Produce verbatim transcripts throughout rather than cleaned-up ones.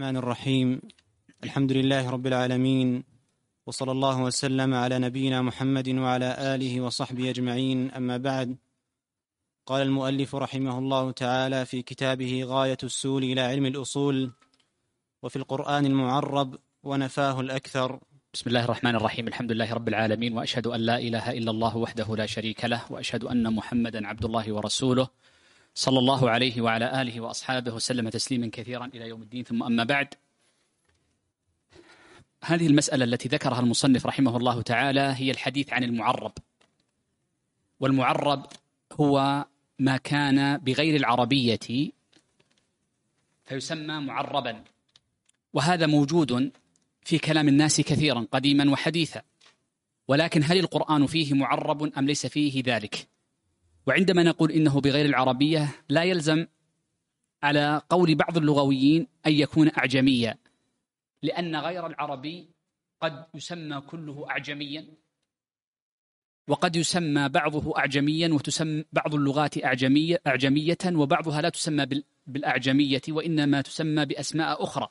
الرحمن الرحيم. الحمد لله رب العالمين، وصلى الله وسلم على نبينا محمد وعلى آله وصحبه أجمعين، أما بعد. قال المؤلف رحمه الله تعالى في كتابه غاية السول إلى علم الأصول: وفي القرآن المعرب ونفاه الأكثر. بسم الله الرحمن الرحيم. الحمد لله رب العالمين، وأشهد أن لا إله إلا الله وحده لا شريك له، وأشهد أن محمدا عبد الله ورسوله صلى الله عليه وعلى آله وأصحابه وسلم تسليما كثيرا إلى يوم الدين. ثم أما بعد، هذه المسألة التي ذكرها المصنف رحمه الله تعالى هي الحديث عن المعرب. والمعرب هو ما كان بغير العربية فيسمى معربا، وهذا موجود في كلام الناس كثيرا قديما وحديثا، ولكن هل القرآن فيه معرب أم ليس فيه ذلك؟ وعندما نقول إنه بغير العربية لا يلزم على قول بعض اللغويين أن يكون أعجميا، لأن غير العربي قد يسمى كله أعجميا، وقد يسمى بعضه أعجميا وتسمى بعض اللغات أعجمية, أعجمية وبعضها لا تسمى بالأعجمية وإنما تسمى بأسماء أخرى.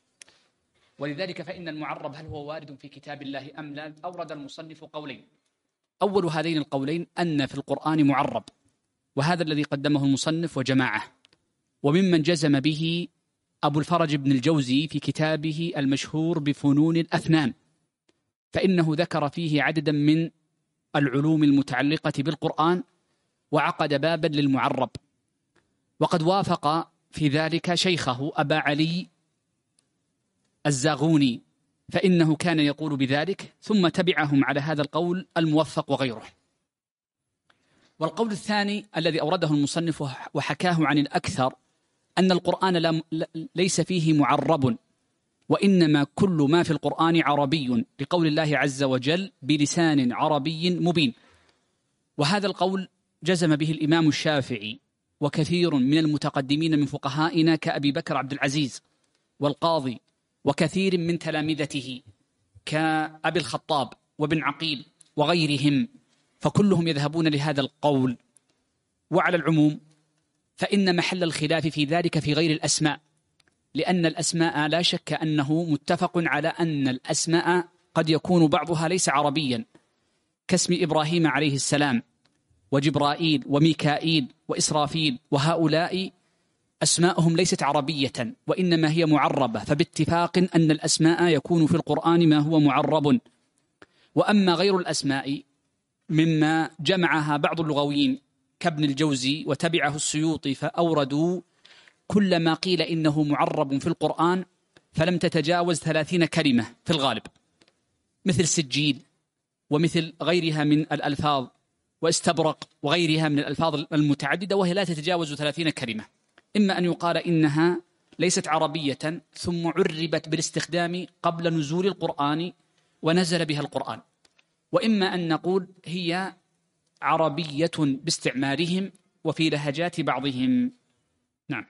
ولذلك فإن المعرب هل هو وارد في كتاب الله أم لا؟ أورد المصنف قولين. أول هذين القولين أن في القرآن معرب، وهذا الذي قدمه المصنف وجماعة، وممن جزم به أبو الفرج بن الجوزي في كتابه المشهور بفنون الأفنان، فإنه ذكر فيه عددا من العلوم المتعلقة بالقرآن وعقد بابا للمعرب، وقد وافق في ذلك شيخه أبا علي الزاغوني، فإنه كان يقول بذلك، ثم تبعهم على هذا القول الموفق وغيره. والقول الثاني الذي أورده المصنف وحكاه عن الأكثر أن القرآن ليس فيه معرب، وإنما كل ما في القرآن عربي، لقول الله عز وجل بلسان عربي مبين. وهذا القول جزم به الإمام الشافعي وكثير من المتقدمين من فقهائنا كأبي بكر عبد العزيز والقاضي وكثير من تلامذته كأبي الخطاب وابن عقيل وغيرهم، فكلهم يذهبون لهذا القول. وعلى العموم فإن محل الخلاف في ذلك في غير الأسماء، لأن الأسماء لا شك أنه متفق على أن الأسماء قد يكون بعضها ليس عربيا، كاسم إبراهيم عليه السلام وجبرائيل وميكائيل وإسرافيل، وهؤلاء أسماءهم ليست عربية وإنما هي معربة، فباتفاق أن الأسماء يكون في القرآن ما هو معرب. وأما غير الأسماء مما جمعها بعض اللغويين كابن الجوزي وتبعه السيوطي، فأوردوا كل ما قيل إنه معرب في القرآن فلم تتجاوز ثلاثين كلمة في الغالب، مثل سجيل ومثل غيرها من الألفاظ واستبرق وغيرها من الألفاظ المتعددة، وهي لا تتجاوز ثلاثين كلمة. إما أن يقال إنها ليست عربية ثم عربت بالاستخدام قبل نزول القرآن ونزل بها القرآن، وإما أن نقول هي عربية باستعمالهم وفي لهجات بعضهم. نعم.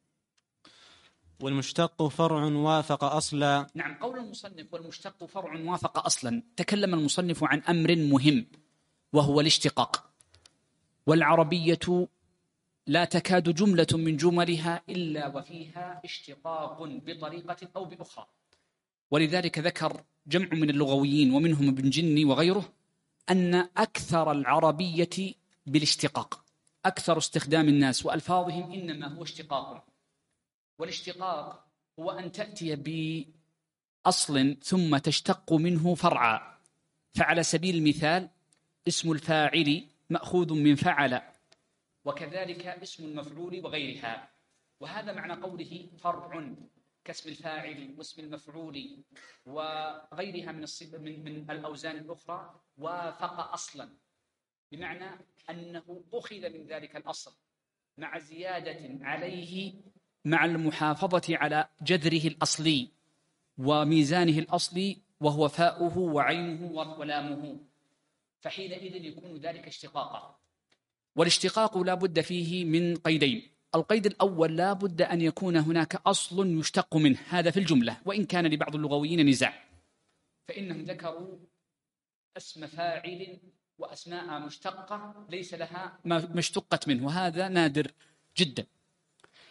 والمشتق فرع وافق أصلا. نعم، قول المصنف والمشتق فرع وافق أصلا، تكلم المصنف عن أمر مهم وهو الاشتقاق. والعربية لا تكاد جملة من جملها إلا وفيها اشتقاق بطريقة أو بأخرى، ولذلك ذكر جمع من اللغويين ومنهم ابن جني وغيره أن أكثر العربية بالاشتقاق، أكثر استخدام الناس وألفاظهم إنما هو اشتقاق. والاشتقاق هو أن تأتي بأصل ثم تشتق منه فرعا، فعلى سبيل المثال اسم الفاعل مأخوذ من فعل، وكذلك اسم المفعول وغيرها. وهذا معنى قوله فرع، كاسم الفاعل واسم المفعول وغيرها من من من الأوزان الأخرى، وافق أصلا، بمعنى أنه أخذ من ذلك الأصل مع زيادة عليه مع المحافظة على جذره الأصلي وميزانه الأصلي وهو فاؤه وعينه ولامه، فحينئذ يكون ذلك اشتقاقا. والاشتقاق لا بد فيه من قيدين. القيد الأول لا بد أن يكون هناك أصل يشتق منه، هذا في الجملة، وإن كان لبعض اللغويين نزاع، فإنهم ذكروا اسم فاعل وأسماء مشتقة ليس لها ما اشتقت منه، وهذا نادر جدا.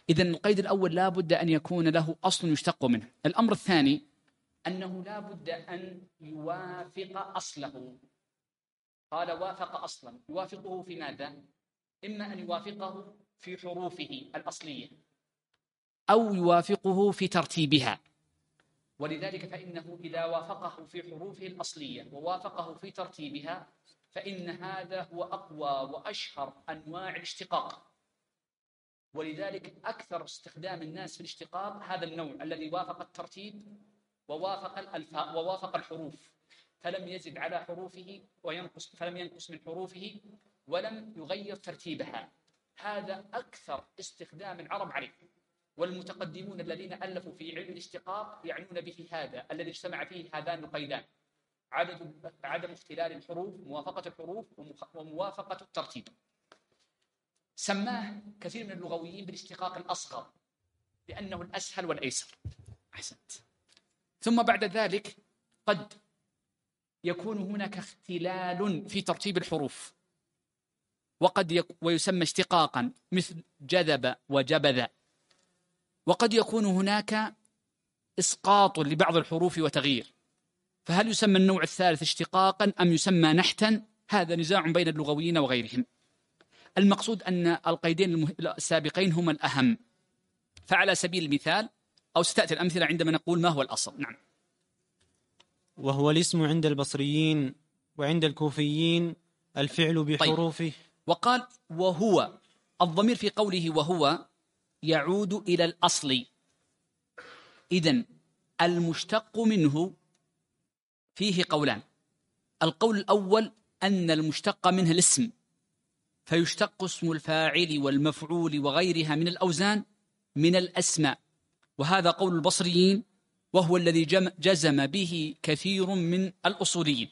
إذن القيد الأول لا بد أن يكون له أصل يشتق منه. الأمر الثاني أنه لا بد أن يوافق أصله. قال وافق أصلا، يوافقه في ماذا؟ إما أن يوافقه في حروفه الأصلية أو يوافقه في ترتيبها. ولذلك فإنه إذا وافقه في حروفه الأصلية ووافقه في ترتيبها فإن هذا هو أقوى وأشهر أنواع الاشتقاق. ولذلك أكثر استخدام الناس في الاشتقاق هذا النوع الذي وافق الترتيب ووافق الألفاظ ووافق الحروف، فلم يزد على حروفه وينقص فلم ينقص من حروفه ولم يغير ترتيبها. هذا أكثر استخدام العرب عليه، والمتقدمون الذين ألفوا في علم الاشتقاق يعنون به هذا الذي اجتمع فيه هذان القيدان: عدم عدم اختلال الحروف، موافقة الحروف وموافقة الترتيب. سماه كثير من اللغويين بالاشتقاق الأصغر لأنه الأسهل والأيسر. أحسنت. ثم بعد ذلك قد يكون هناك اختلال في ترتيب الحروف، وقد يك ويسمى اشتقاقا مثل جذب وجبذ. وقد يكون هناك إسقاط لبعض الحروف وتغيير، فهل يسمى النوع الثالث اشتقاقا أم يسمى نحتا؟ هذا نزاع بين اللغويين وغيرهم. المقصود أن القيدين السابقين هما الأهم. فعلى سبيل المثال أو ستأتي الأمثلة عندما نقول ما هو الأصل. نعم. وهو الاسم عند البصريين وعند الكوفيين الفعل بحروفه. طيب. وقال وهو، الضمير في قوله وهو يعود إلى الأصل. إذن المشتق منه فيه قولان. القول الأول أن المشتق منه الاسم، فيشتق اسم الفاعل والمفعول وغيرها من الأوزان من الأسماء، وهذا قول البصريين وهو الذي جزم به كثير من الأصوليين.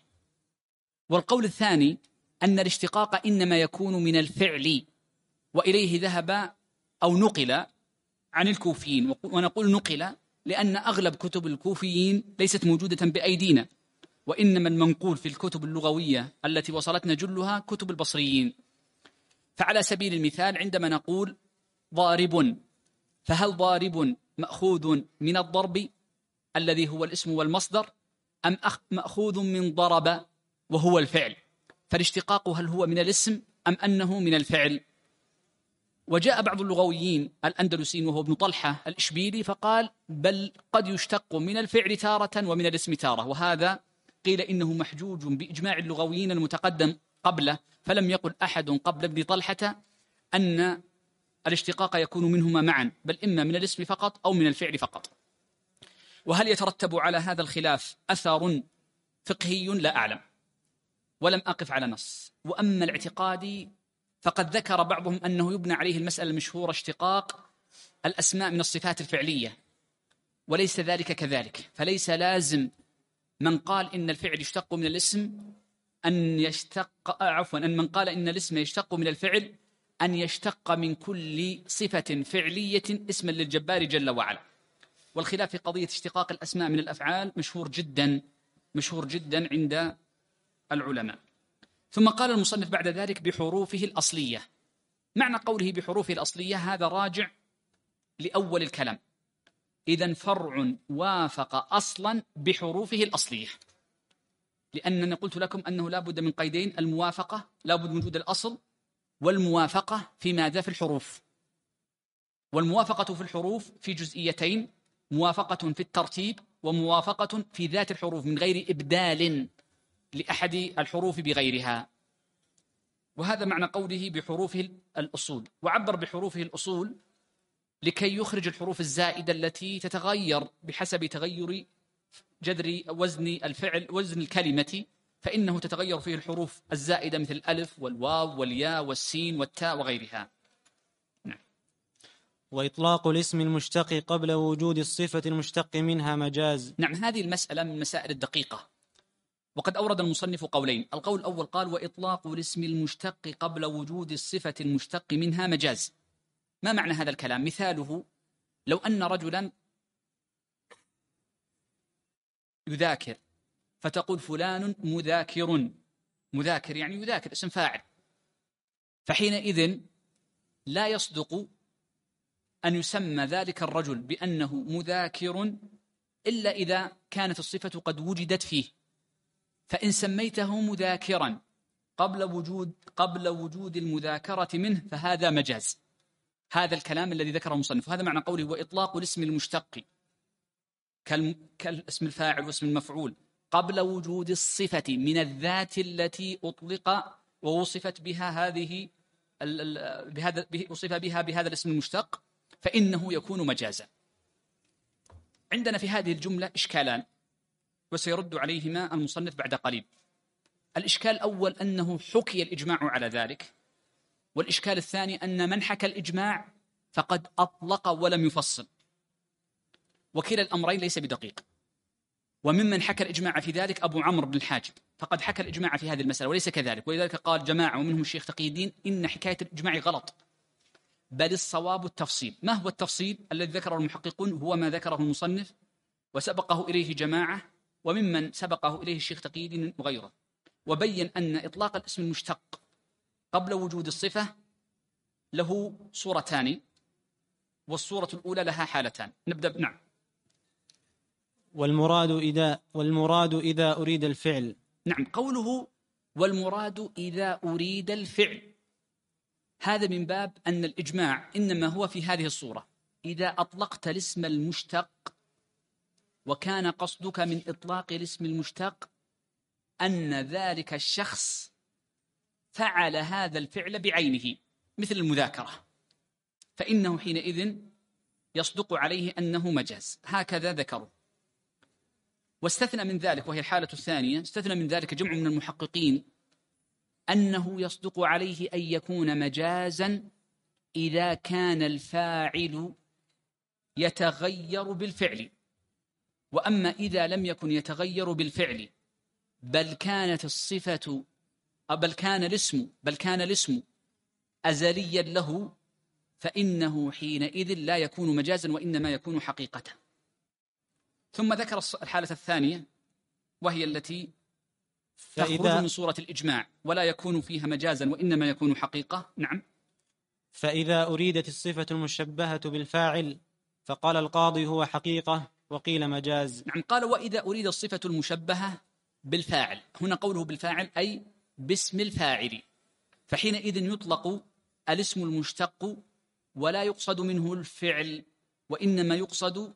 والقول الثاني أن الاشتقاق إنما يكون من الفعل، وإليه ذهب أو نقل عن الكوفيين. ونقول نقل لأن أغلب كتب الكوفيين ليست موجودة بأيدينا، وإنما المنقول في الكتب اللغوية التي وصلتنا جلها كتب البصريين. فعلى سبيل المثال عندما نقول ضارب، فهل ضارب مأخوذ من الضرب الذي هو الاسم والمصدر، أم مأخوذ من ضرب وهو الفعل؟ فالاشتقاق هل هو من الاسم أم أنه من الفعل؟ وجاء بعض اللغويين الأندلسيين وهو ابن طلحة الإشبيلي فقال بل قد يشتق من الفعل تارة ومن الاسم تارة، وهذا قيل إنه محجوج بإجماع اللغويين المتقدم قبله، فلم يقل أحد قبل ابن طلحة أن الاشتقاق يكون منهما معا، بل إما من الاسم فقط أو من الفعل فقط. وهل يترتب على هذا الخلاف أثر فقهي؟ لا أعلم، ولم أقف على نص. وأما الاعتقادي فقد ذكر بعضهم أنه يبنى عليه المسألة المشهورة اشتقاق الأسماء من الصفات الفعلية، وليس ذلك كذلك. فليس لازم من قال إن الفعل يشتق من الاسم أن يشتق عفوا أن من قال إن الاسم يشتق من الفعل أن يشتق من كل صفة فعلية اسما للجبار جل وعلا. والخلاف في قضية اشتقاق الأسماء من الأفعال مشهور جدا مشهور جدا عند العلماء. ثم قال المصنف بعد ذلك بحروفه الأصلية. معنى قوله بحروفه الأصلية هذا راجع لأول الكلام. إذن فرع وافق أصلا بحروفه الأصلية، لأنني قلت لكم أنه لا بد من قيدين: الموافقة، لا بد من وجود الأصل، والموافقة في ماذا؟ في الحروف. والموافقة في الحروف في جزئيتين: موافقة في الترتيب وموافقة في ذات الحروف من غير إبدال لأحد الحروف بغيرها. وهذا معنى قوله بحروفه الأصول. وعبر بحروفه الأصول لكي يخرج الحروف الزائدة التي تتغير بحسب تغير جذر وزن الفعل وزن الكلمة، فإنه تتغير فيه الحروف الزائدة مثل الألف والواو والياء والسين والتاء وغيرها. نعم. وإطلاق الاسم المشتق قبل وجود الصفة المشتق منها مجاز. نعم، هذه المسألة من المسائل الدقيقة، وقد أورد المصنف قولين. القول الأول قال وإطلاق الاسم المشتق قبل وجود الصفة المشتق منها مجاز. ما معنى هذا الكلام؟ مثاله لو أن رجلا يذاكر فتقول فلان مذاكر، مذاكر يعني يذاكر اسم فاعل، فحينئذ لا يصدق أن يسمى ذلك الرجل بأنه مذاكر إلا إذا كانت الصفة قد وجدت فيه، فإن سميته مذاكرا قبل وجود قبل وجود المذاكرة منه فهذا مجاز. هذا الكلام الذي ذكره المصنف، وهذا معنى قوله وإطلاق الاسم المشتق كالاسم الفاعل واسم المفعول قبل وجود الصفة من الذات التي أطلق ووصفت بها هذه بهذا وصف بها بهذا الاسم المشتق فإنه يكون مجازا. عندنا في هذه الجملة إشكالان وسيرد عليهما المصنف بعد قليل. الإشكال الأول أنه حكي الإجماع على ذلك، والإشكال الثاني أن من حكى الإجماع فقد أطلق ولم يفصل، وكلا الأمرين ليس بدقيق. وممن حكى الإجماع في ذلك أبو عمرو بن الحاجب، فقد حكى الإجماع في هذه المسألة وليس كذلك، ولذلك قال جماعة ومنهم الشيخ تقي الدين إن حكاية الإجماع غلط، بل الصواب التفصيل. ما هو التفصيل الذي ذكره المحققون؟ هو ما ذكره المصنف وسبقه إليه جماعة وممن سبقه إليه الشيخ تقي الدين وغيره، وبين أن إطلاق الاسم المشتق قبل وجود الصفة له صورتان، والصورة الأولى لها حالتان. نبدأ. نعم. والمراد إذا والمراد إذا أريد الفعل. نعم، قوله والمراد إذا أريد الفعل هذا من باب أن الإجماع إنما هو في هذه الصورة: إذا أطلقت الاسم المشتق وكان قصدك من إطلاق الاسم المشتق أن ذلك الشخص فعل هذا الفعل بعينه مثل المذاكرة، فإنه حينئذ يصدق عليه أنه مجاز. هكذا ذكروا. واستثنى من ذلك، وهي الحالة الثانية، استثنى من ذلك جمع من المحققين أنه يصدق عليه أن يكون مجازا إذا كان الفاعل يتغير بالفعل، وأما إذا لم يكن يتغير بالفعل بل كانت الصفة بل كان الاسم بل كان الاسم أزليا له فإنه حينئذ لا يكون مجازا وإنما يكون حقيقة. ثم ذكر الحالة الثانية وهي التي تخرج من صورة الإجماع ولا يكون فيها مجازا وإنما يكون حقيقة. نعم. فإذا أريدت الصفة المشبهة بالفاعل فقال القاضي هو حقيقة وقيل مجاز. نعم، قال وإذا أريد الصفة المشبهة بالفاعل، هنا قوله بالفاعل أي باسم الفاعل، فحينئذ يطلق الاسم المشتق ولا يقصد منه الفعل وإنما يقصد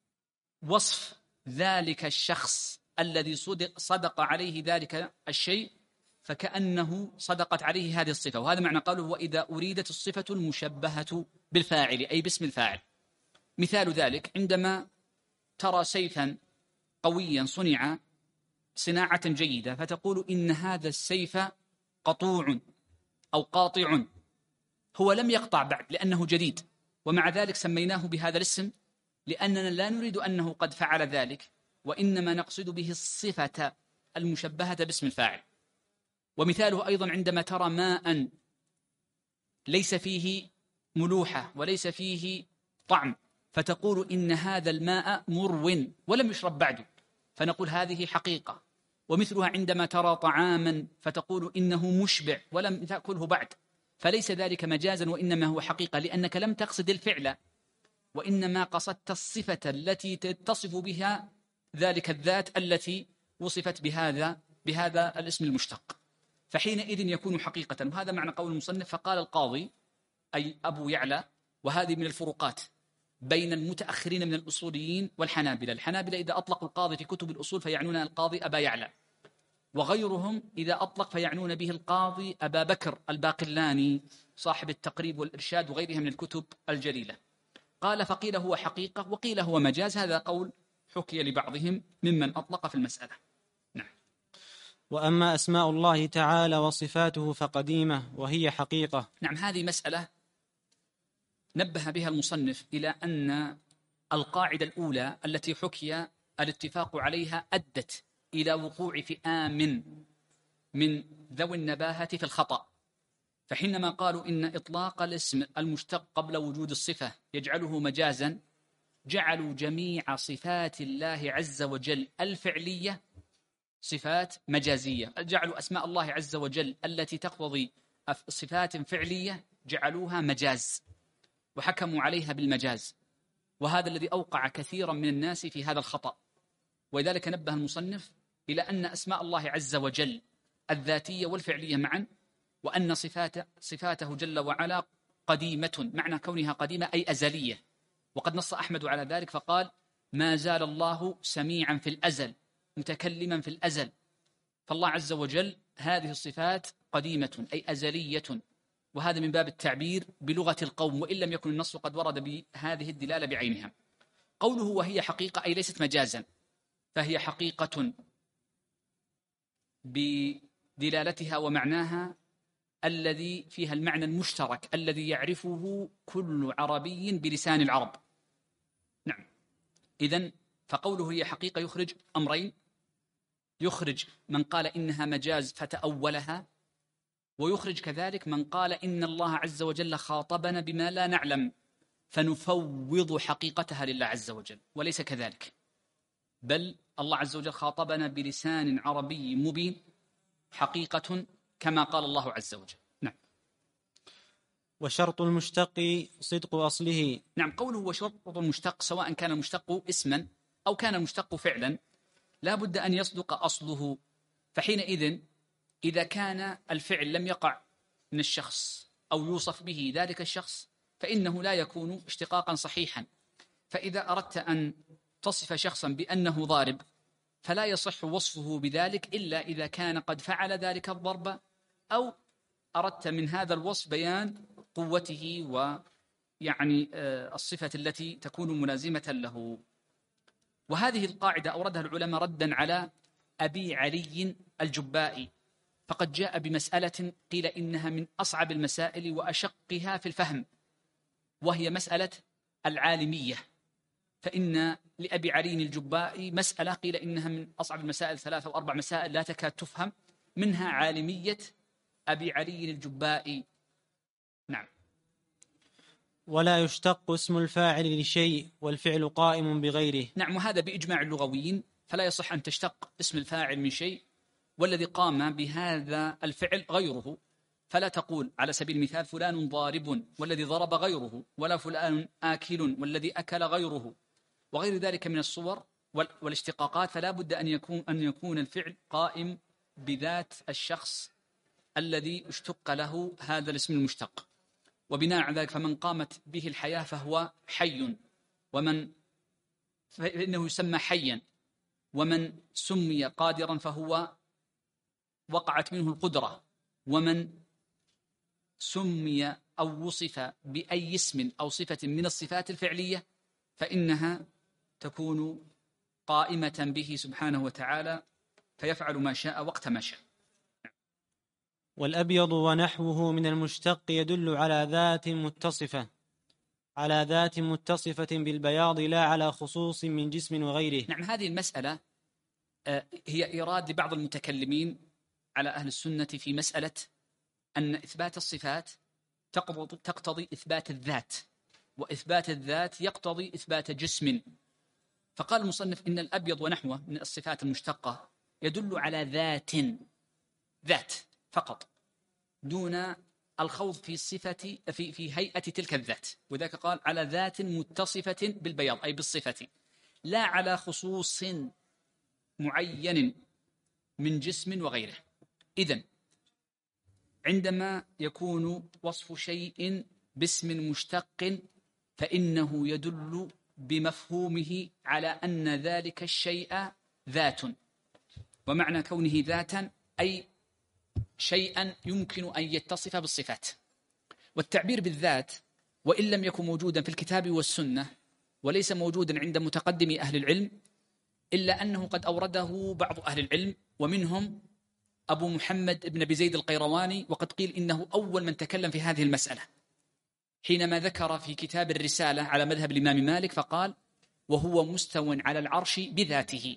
وصف ذلك الشخص الذي صدق, صدق عليه ذلك الشيء، فكأنه صدقت عليه هذه الصفة. وهذا معنى قوله وإذا أريدت الصفة المشبهة بالفاعل أي باسم الفاعل. مثال ذلك عندما ترى سيفا قويا صنع صناعة جيدة فتقول إن هذا السيف قطوع أو قاطع، هو لم يقطع بعد لأنه جديد، ومع ذلك سميناه بهذا الاسم لأننا لا نريد أنه قد فعل ذلك وإنما نقصد به الصفة المشبهة باسم الفاعل. ومثاله أيضا عندما ترى ماء ليس فيه ملوحة وليس فيه طعم فتقول إن هذا الماء مرو ولم يشرب بعد، فنقول هذه حقيقة. ومثلها عندما ترى طعاما فتقول إنه مشبع ولم تأكله بعد، فليس ذلك مجازا وإنما هو حقيقة لأنك لم تقصد الفعل وإنما قصدت الصفة التي تتصف بها ذلك الذات التي وصفت بهذا بهذا الاسم المشتق، فحينئذ يكون حقيقة. وهذا معنى قول المصنف فقال القاضي أي أبو يعلى. وهذه من الفروقات بين المتأخرين من الأصوليين والحنابلة. الحنابلة إذا أطلقوا القاضي في كتب الأصول فيعنون القاضي أبا يعلى، وغيرهم إذا أطلق فيعنون به القاضي أبا بكر الباقلاني صاحب التقريب والإرشاد وغيرها من الكتب الجليلة. قال فقيل هو حقيقة وقيل هو مجاز. هذا قول حكي لبعضهم ممن أطلق في المسألة. نعم. وأما أسماء الله تعالى وصفاته فقديمة وهي حقيقة. نعم، هذه مسألة نبه بها المصنف إلى أن القاعدة الأولى التي حكي الاتفاق عليها أدت إلى وقوع فئام من ذوي النباهة في الخطأ، فحينما قالوا إن إطلاق الاسم المشتق قبل وجود الصفة يجعله مجازا جعلوا جميع صفات الله عز وجل الفعلية صفات مجازية، جعلوا أسماء الله عز وجل التي تقتضي صفات فعلية جعلوها مجاز. وحكموا عليها بالمجاز، وهذا الذي أوقع كثيرا من الناس في هذا الخطأ. ولذلك نبه المصنف إلى أن أسماء الله عز وجل الذاتية والفعلية معا، وأن صفات صفاته جل وعلا قديمة، معنى كونها قديمة أي أزلية. وقد نص أحمد على ذلك فقال: ما زال الله سميعا في الأزل متكلما في الأزل. فالله عز وجل هذه الصفات قديمة أي أزلية، وهذا من باب التعبير بلغة القوم، وإن لم يكن النص قد ورد بهذه الدلالة بعينها. قوله وهي حقيقة أي ليست مجازا، فهي حقيقة بدلالتها ومعناها الذي فيها المعنى المشترك الذي يعرفه كل عربي بلسان العرب. نعم، إذن فقوله هي حقيقة يخرج أمرين: يخرج من قال إنها مجاز فتأولها، ويخرج كذلك من قال إن الله عز وجل خاطبنا بما لا نعلم فنفوض حقيقتها لله عز وجل، وليس كذلك، بل الله عز وجل خاطبنا بلسان عربي مبين حقيقة كما قال الله عز وجل. نعم. وشرط المشتق صدق أصله. نعم، قوله وشرط المشتق سواء كان المشتق اسما أو كان المشتق فعلا لا بد أن يصدق أصله. فحينئذ إذا كان الفعل لم يقع من الشخص أو يوصف به ذلك الشخص فإنه لا يكون اشتقاقا صحيحا. فإذا أردت أن تصف شخصا بأنه ضارب فلا يصح وصفه بذلك إلا إذا كان قد فعل ذلك الضرب، أو أردت من هذا الوصف بيان قوته ويعني الصفة التي تكون ملازمة له. وهذه القاعدة أوردها العلماء ردا على أبي علي الجبائي، فقد جاء بمسألة قيل إنها من أصعب المسائل وأشقها في الفهم، وهي مسألة العالمية. فإن لأبي علي الجبائي مسألة قيل إنها من أصعب المسائل، ثلاثة أو أربع مسائل لا تكاد تفهم، منها عالمية أبي علي الجبائي. نعم. ولا يشتق اسم الفاعل لشيء والفعل قائم بغيره. نعم، وهذا بإجماع اللغويين، فلا يصح أن تشتق اسم الفاعل من شيء والذي قام بهذا الفعل غيره. فلا تقول على سبيل المثال فلان ضارب والذي ضرب غيره، ولا فلان آكل والذي أكل غيره، وغير ذلك من الصور والاشتقاقات. فلا بد أن يكون أن يكون الفعل قائم بذات الشخص الذي اشتق له هذا الاسم المشتق. وبناء على ذلك فمن قامت به الحياة فهو حي، ومن فإنه يسمى حيا، ومن سمي قادرا فهو وقعت منه القدرة، ومن سمي أو وصف بأي اسم أو صفة من الصفات الفعلية فإنها تكون قائمة به سبحانه وتعالى، فيفعل ما شاء وقت ما شاء. والأبيض ونحوه من المشتق يدل على ذات متصفة على ذات متصفة بالبياض لا على خصوص من جسم وغيره. نعم، هذه المسألة هي إيراد لبعض المتكلمين على أهل السنة في مسألة أن إثبات الصفات تقتضي إثبات الذات، وإثبات الذات يقتضي إثبات جسم. فقال المصنف إن الأبيض ونحوه من الصفات المشتقة يدل على ذات ذات فقط، دون الخوض في صفة في في هيئة تلك الذات، وذاك قال على ذات متصفة بالبياض أي بالصفة، لا على خصوص معين من جسم وغيره. إذن عندما يكون وصف شيء باسم مشتق فإنه يدل بمفهومه على أن ذلك الشيء ذات، ومعنى كونه ذاتا أي شيئا يمكن أن يتصف بالصفات. والتعبير بالذات وإن لم يكن موجودا في الكتاب والسنة وليس موجودا عند متقدمي أهل العلم، إلا أنه قد أورده بعض أهل العلم، ومنهم أبو محمد بن أبي زيد القيرواني، وقد قيل إنه أول من تكلم في هذه المسألة حينما ذكر في كتاب الرسالة على مذهب الإمام مالك فقال وهو مستو على العرش بذاته.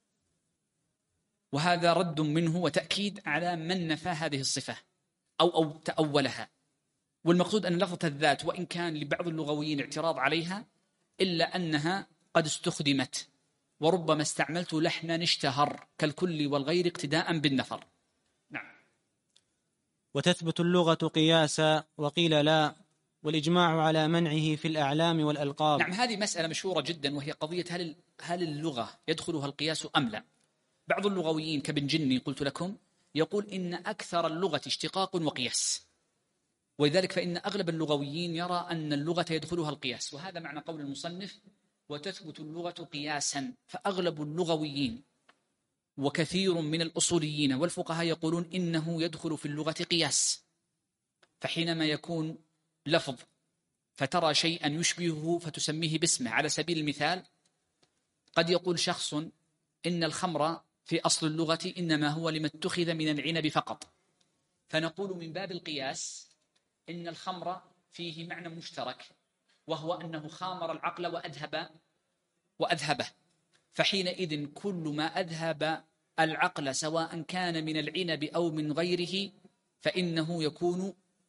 وهذا رد منه وتأكيد على من نفى هذه الصفة أو, أو تأولها. والمقصود أن لفظة الذات وإن كان لبعض اللغويين اعتراض عليها إلا أنها قد استخدمت، وربما استعملت لحنا اشتهر كالكل والغير اقتداء بالنفر. نعم. وتثبت اللغة قياسا وقيل لا، والإجماع على منعه في الأعلام والألقاب. نعم، هذه مسألة مشهورة جدا، وهي قضية هل هل اللغة يدخلها القياس أم لا. بعض اللغويين كابن جني قلت لكم يقول إن أكثر اللغة اشتقاق وقياس، ولذلك فإن أغلب اللغويين يرى أن اللغة يدخلها القياس، وهذا معنى قول المصنف وتثبت اللغة قياسا. فأغلب اللغويين وكثير من الأصوليين والفقهاء يقولون إنه يدخل في اللغة قياس. فحينما يكون لفظ فترى شيئا يشبهه فتسميه باسمه، على سبيل المثال قد يقول شخص إن الخمر في أصل اللغة إنما هو لما اتخذ من العنب فقط، فنقول من باب القياس إن الخمر فيه معنى مشترك، وهو أنه خامر العقل وأذهب وأذهبه، فحينئذ كل ما أذهب العقل سواء كان من العنب أو من غيره فإنه يكون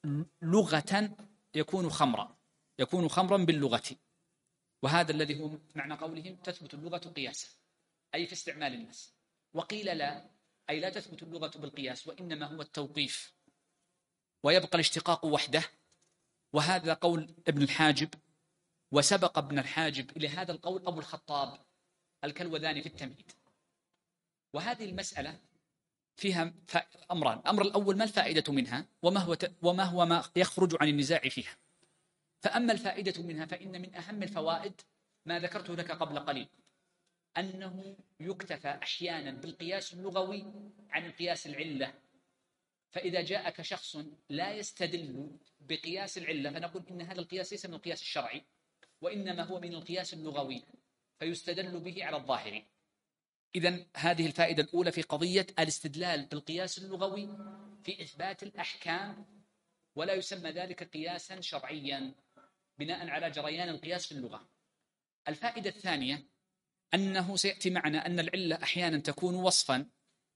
لغة يكون خمرا يكون خمرا باللغة. وهذا الذي هو معنى قولهم تثبت اللغة قياسا، أي في استعمال الناس. وقيل لا، أي لا تثبت اللغة بالقياس، وإنما هو التوقيف ويبقى الاشتقاق وحده. وهذا قول ابن الحاجب، وسبق ابن الحاجب إلى هذا القول أبو الخطاب الكلوذاني في التمهيد. وهذه المسألة فيها أمران: الأمر الأول ما الفائدة منها، وما هو وما هو ما يخرج عن النزاع فيها. فأما الفائدة منها فإن من أهم الفوائد ما ذكرته لك قبل قليل، أنه يكتفى أحيانا بالقياس اللغوي عن القياس العلة. فإذا جاءك شخص لا يستدل بقياس العلة فنقول إن هذا القياس ليس من القياس الشرعي، وإنما هو من القياس اللغوي، فيستدل به على الظاهر. إذن هذه الفائدة الأولى في قضية الاستدلال بالقياس اللغوي في إثبات الأحكام، ولا يسمى ذلك قياسا شرعيا بناء على جريان القياس في اللغة. الفائدة الثانية أنه سيأتي معنا أن العلة أحيانا تكون وصفا،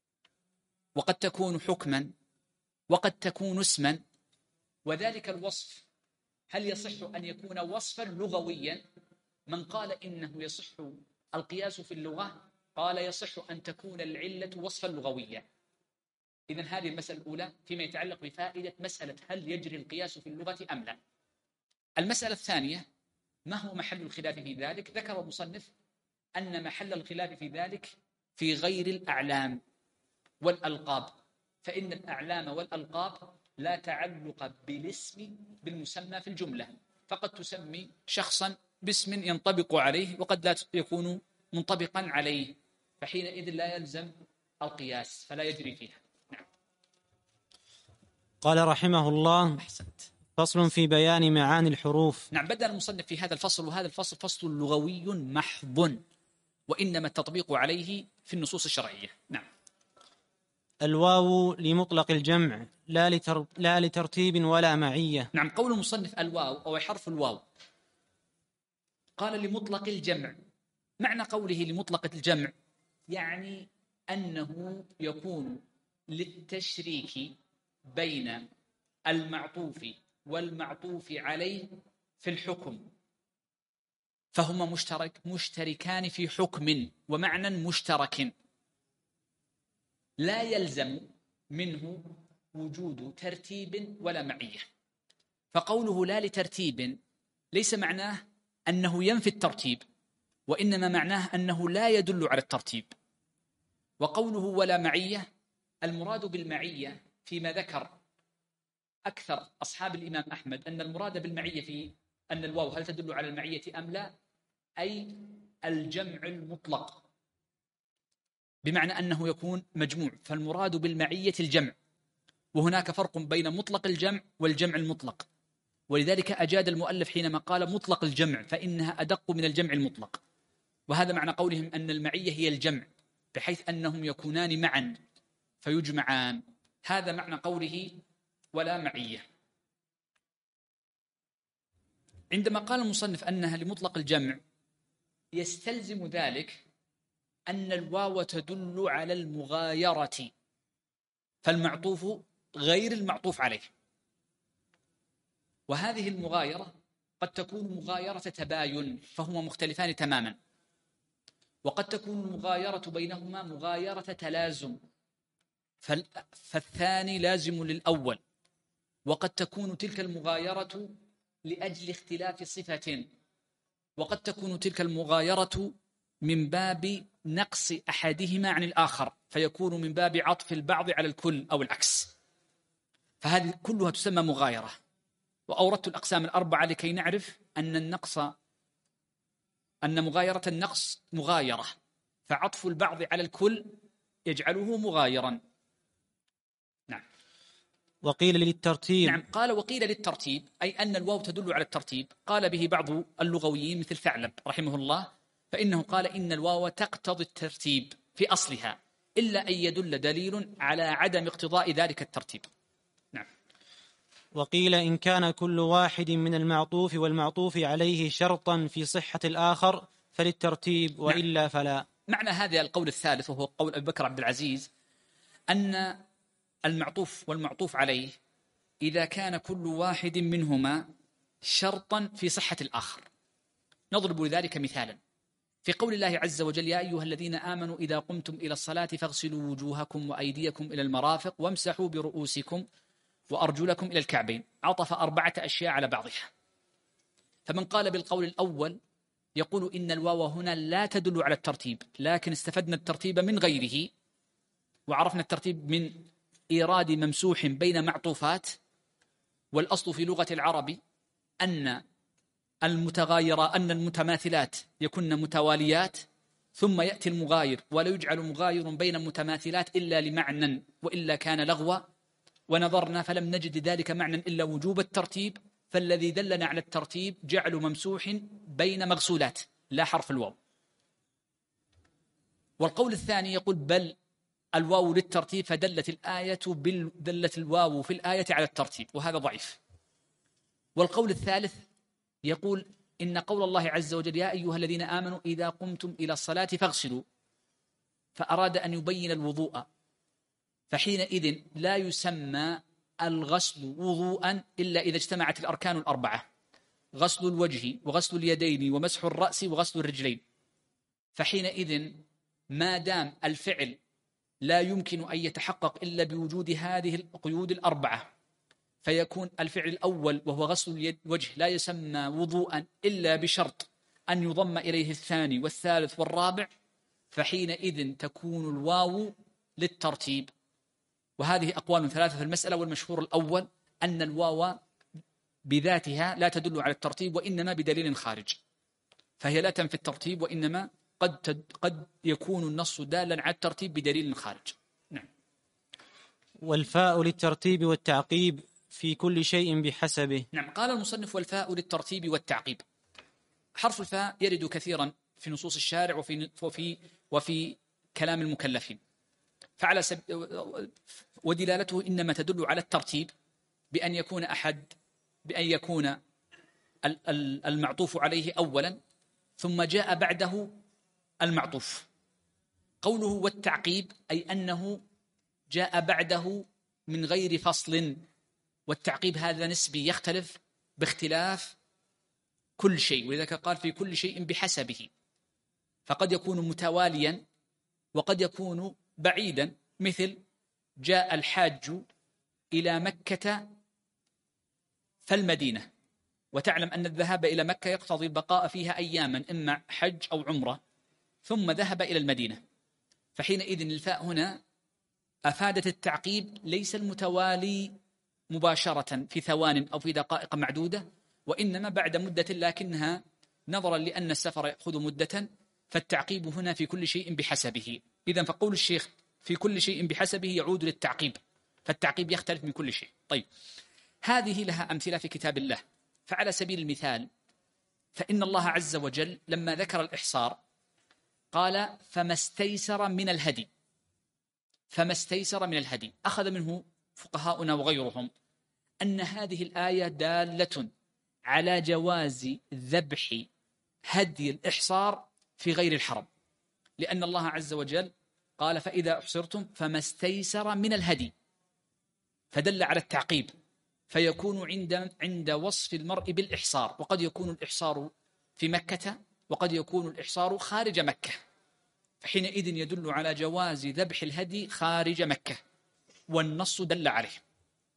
وقد تكون حكما، وقد تكون اسما. وذلك الوصف هل يصح أن يكون وصفا لغويا؟ من قال إنه يصح القياس في اللغة قال يصح أن تكون العلة وصفا لغويا. إذن هذه المسألة الأولى فيما يتعلق بفائدة مسألة هل يجري القياس في اللغة أم لا. المسألة الثانية ما هو محل الخلاف في ذلك؟ ذكر المصنف أن محل الخلاف في ذلك في غير الأعلام والألقاب، فإن الأعلام والألقاب لا تعلق بالاسم بالمسمى في الجملة، فقد تسمي شخصا باسم ينطبق عليه وقد لا يكون منطبقا عليه، فحينئذ لا يلزم القياس فلا يجري فيها. نعم. قال رحمه الله: أحسنت. فصل في بيان معاني الحروف. نعم، بدأ المصنف في هذا الفصل، وهذا الفصل فصل لغوي محض، وإنما التطبيق عليه في النصوص الشرعية. نعم. الواو لمطلق الجمع لا, لتر... لا لترتيب ولا معية. نعم، قول المصنف الواو أو حرف الواو قال لمطلق الجمع. معنى قوله لمطلق الجمع يعني أنه يكون للتشريك بين المعطوف والمعطوف عليه في الحكم، فهما مشترك مشتركان في حكم ومعنى مشترك، لا يلزم منه وجود ترتيب ولا معية. فقوله لا لترتيب ليس معناه أنه ينفي الترتيب، وإنما معناه أنه لا يدل على الترتيب. وقوله ولا معية، المراد بالمعية فيما ذكر أكثر أصحاب الإمام أحمد أن المراد بالمعية في أن الواو هل تدل على المعية أم لا، أي الجمع المطلق، بمعنى أنه يكون مجموع، فالمراد بالمعية الجمع، وهناك فرق بين مطلق الجمع والجمع المطلق. ولذلك أجاد المؤلف حينما قال مطلق الجمع فإنها أدق من الجمع المطلق، وهذا معنى قولهم أن المعية هي الجمع، بحيث أنهم يكونان معا فيجمعان. هذا معنى قوله ولا معية. عندما قال المصنف أنها لمطلق الجمع يستلزم ذلك أن الواو تدل على المغايرة، فالمعطوف غير المعطوف عليه، وهذه المغايرة قد تكون مغايرة تباين فهما مختلفان تماما، وقد تكون المغايرة بينهما مغايرة تلازم فالثاني لازم للأول، وقد تكون تلك المغايرة لأجل اختلاف صفة، وقد تكون تلك المغايرة من باب نقص أحدهما عن الآخر، فيكون من باب عطف البعض على الكل أو العكس، فهذه كلها تسمى مغايرة. وأوردت الأقسام الأربعة لكي نعرف أن النقص أن مغايرة النقص مغايرة، فعطف البعض على الكل يجعله مغايرا. نعم. وقيل للترتيب. نعم، قال وقيل للترتيب، أي أن الواو تدل على الترتيب. قال به بعض اللغويين مثل ثعلب رحمه الله، فإنه قال إن الواو تقتضي الترتيب في أصلها، إلا أن يدل دليل على عدم اقتضاء ذلك الترتيب. نعم. وقيل إن كان كل واحد من المعطوف والمعطوف عليه شرطا في صحة الآخر فللترتيب، وإلا فلا. معنى هذا القول الثالث، وهو قول أبي بكر عبد العزيز، أن المعطوف والمعطوف عليه إذا كان كل واحد منهما شرطا في صحة الآخر. نضرب لذلك مثالا في قول الله عز وجل: يا أيها الذين آمنوا إذا قمتم إلى الصلاة فاغسلوا وجوهكم وأيديكم إلى المرافق وامسحوا برؤوسكم وأرجلكم إلى الكعبين. عطف أربعة أشياء على بعضها. فمن قال بالقول الأول يقول إن الواو هنا لا تدل على الترتيب، لكن استفدنا الترتيب من غيره، وعرفنا الترتيب من إيراد ممسوح بين معطوفات. والأصل في لغة العرب أن المتغايرة أن المتماثلات يكن متواليات، ثم يأتي المغاير، ولا يجعل مغاير بين متماثلات إلا لمعنى، وإلا كان لغوا. ونظرنا فلم نجد ذلك معنى إلا وجوب الترتيب، فالذي دلنا على الترتيب جعل ممسوح بين مغسولات لا حرف الواو. والقول الثاني يقول بل الواو للترتيب، فدلت الآية بال... دلت الواو في الآية على الترتيب، وهذا ضعيف. والقول الثالث يقول إن قول الله عز وجل: يا أيها الذين آمنوا إذا قمتم إلى الصلاة فاغسلوا، فأراد أن يبين الوضوء، فحينئذ لا يسمى الغسل وضوءا إلا إذا اجتمعت الأركان الأربعة: غسل الوجه وغسل اليدين ومسح الرأس وغسل الرجلين. فحينئذ ما دام الفعل لا يمكن أن يتحقق إلا بوجود هذه القيود الأربعة، فيكون الفعل الأول وهو غسل الوجه لا يسمى وضوءا إلا بشرط أن يضم إليه الثاني والثالث والرابع، فحينئذ تكون الواو للترتيب. وهذه أقوال ثلاثة في المسألة، والمشهور الأول أن الواو بذاتها لا تدل على الترتيب، وإنما بدليل خارج، فهي لا تنفي الترتيب، وإنما قد تد قد يكون النص دالا على الترتيب بدليل خارج. نعم. والفاء للترتيب والتعقيب في كل شيء بحسبه. نعم. قال المصنف: والفاء للترتيب والتعقيب. حرف الفاء يرد كثيرا في نصوص الشارع وفي وفي وفي كلام المكلفين، فعلى سب... ودلالته إنما تدل على الترتيب بأن يكون أحد بأن يكون المعطوف عليه أولا، ثم جاء بعده المعطوف. قوله والتعقيب أي أنه جاء بعده من غير فصل، والتعقيب هذا نسبي يختلف باختلاف كل شيء، ولذلك قال في كل شيء بحسبه، فقد يكون متواليا وقد يكون بعيدا. مثل جاء الحاج إلى مكة فالمدينة، وتعلم أن الذهاب إلى مكة يقتضي البقاء فيها أياما، إما حج أو عمرة، ثم ذهب إلى المدينة، فحينئذ الفاء هنا أفادت التعقيب، ليس المتوالي مباشرة في ثوان أو في دقائق معدودة، وإنما بعد مدة، لكنها نظرا لأن السفر يأخذ مدة، فالتعقيب هنا في كل شيء بحسبه. إذن فقول الشيخ في كل شيء بحسبه يعود للتعقيب، فالتعقيب يختلف من كل شيء. طيب، هذه لها أمثلة في كتاب الله. فعلى سبيل المثال، فإن الله عز وجل لما ذكر الإحصار قال فما استيسر من الهدي، فما استيسر من الهدي أخذ منه فقهاؤنا وغيرهم أن هذه الآية دالة على جواز ذبح هدي الإحصار في غير الحرم، لأن الله عز وجل قال فإذا أحصرتم فما استيسر من الهدي، فدل على التعقيب، فيكون عند عند وصف المرء بالإحصار، وقد يكون الإحصار في مكة وقد يكون الإحصار خارج مكة، فحينئذ يدل على جواز ذبح الهدي خارج مكة، والنص دل عليه.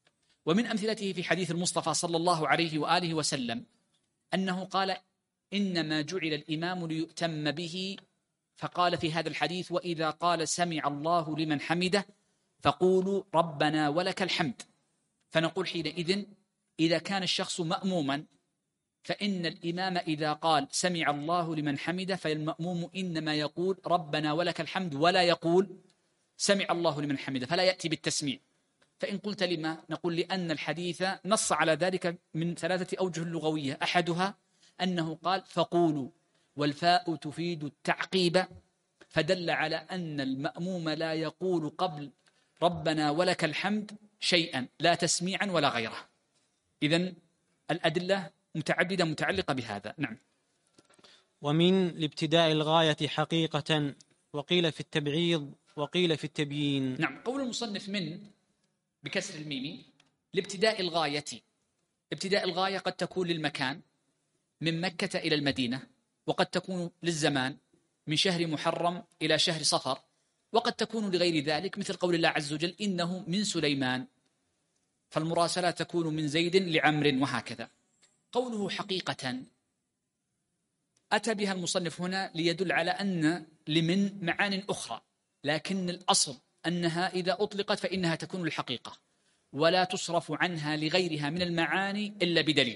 ومن أمثلته في حديث المصطفى صلى الله عليه وآله وسلم أنه قال إنما جعل الإمام ليؤتم به، فقال في هذا الحديث وإذا قال سمع الله لمن حمده فقولوا ربنا ولك الحمد. فنقول حينئذ إذا كان الشخص مأموما فإن الإمام إذا قال سمع الله لمن حمده فالمأموم إنما يقول ربنا ولك الحمد ولا يقول سمع الله لمن حمده، فلا يأتي بالتسميع. فإن قلت لما؟ نقول لأن الحديث نص على ذلك من ثلاثة أوجه لغوية، أحدها أنه قال فقولوا، والفاء تفيد التعقيب، فدل على أن المأموم لا يقول قبل ربنا ولك الحمد شيئا لا تسميعا ولا غيره. إذن الأدلة متعددة متعلقة بهذا. نعم. ومن لابتداء الغاية حقيقة، وقيل في التبعيض وقيل في التبيين. نعم. قول المصنف من بكسر الميم لابتداء الغاية. ابتداء الغاية قد تكون للمكان من مكة إلى المدينة، وقد تكون للزمان من شهر محرم إلى شهر صفر، وقد تكون لغير ذلك مثل قول الله عز وجل إنه من سليمان، فالمراسلة تكون من زيد لعمر وهكذا. قوله حقيقة أتى بها المصنف هنا ليدل على أن لمن معان أخرى، لكن الأصل أنها إذا أطلقت فإنها تكون الحقيقة، ولا تصرف عنها لغيرها من المعاني إلا بدليل.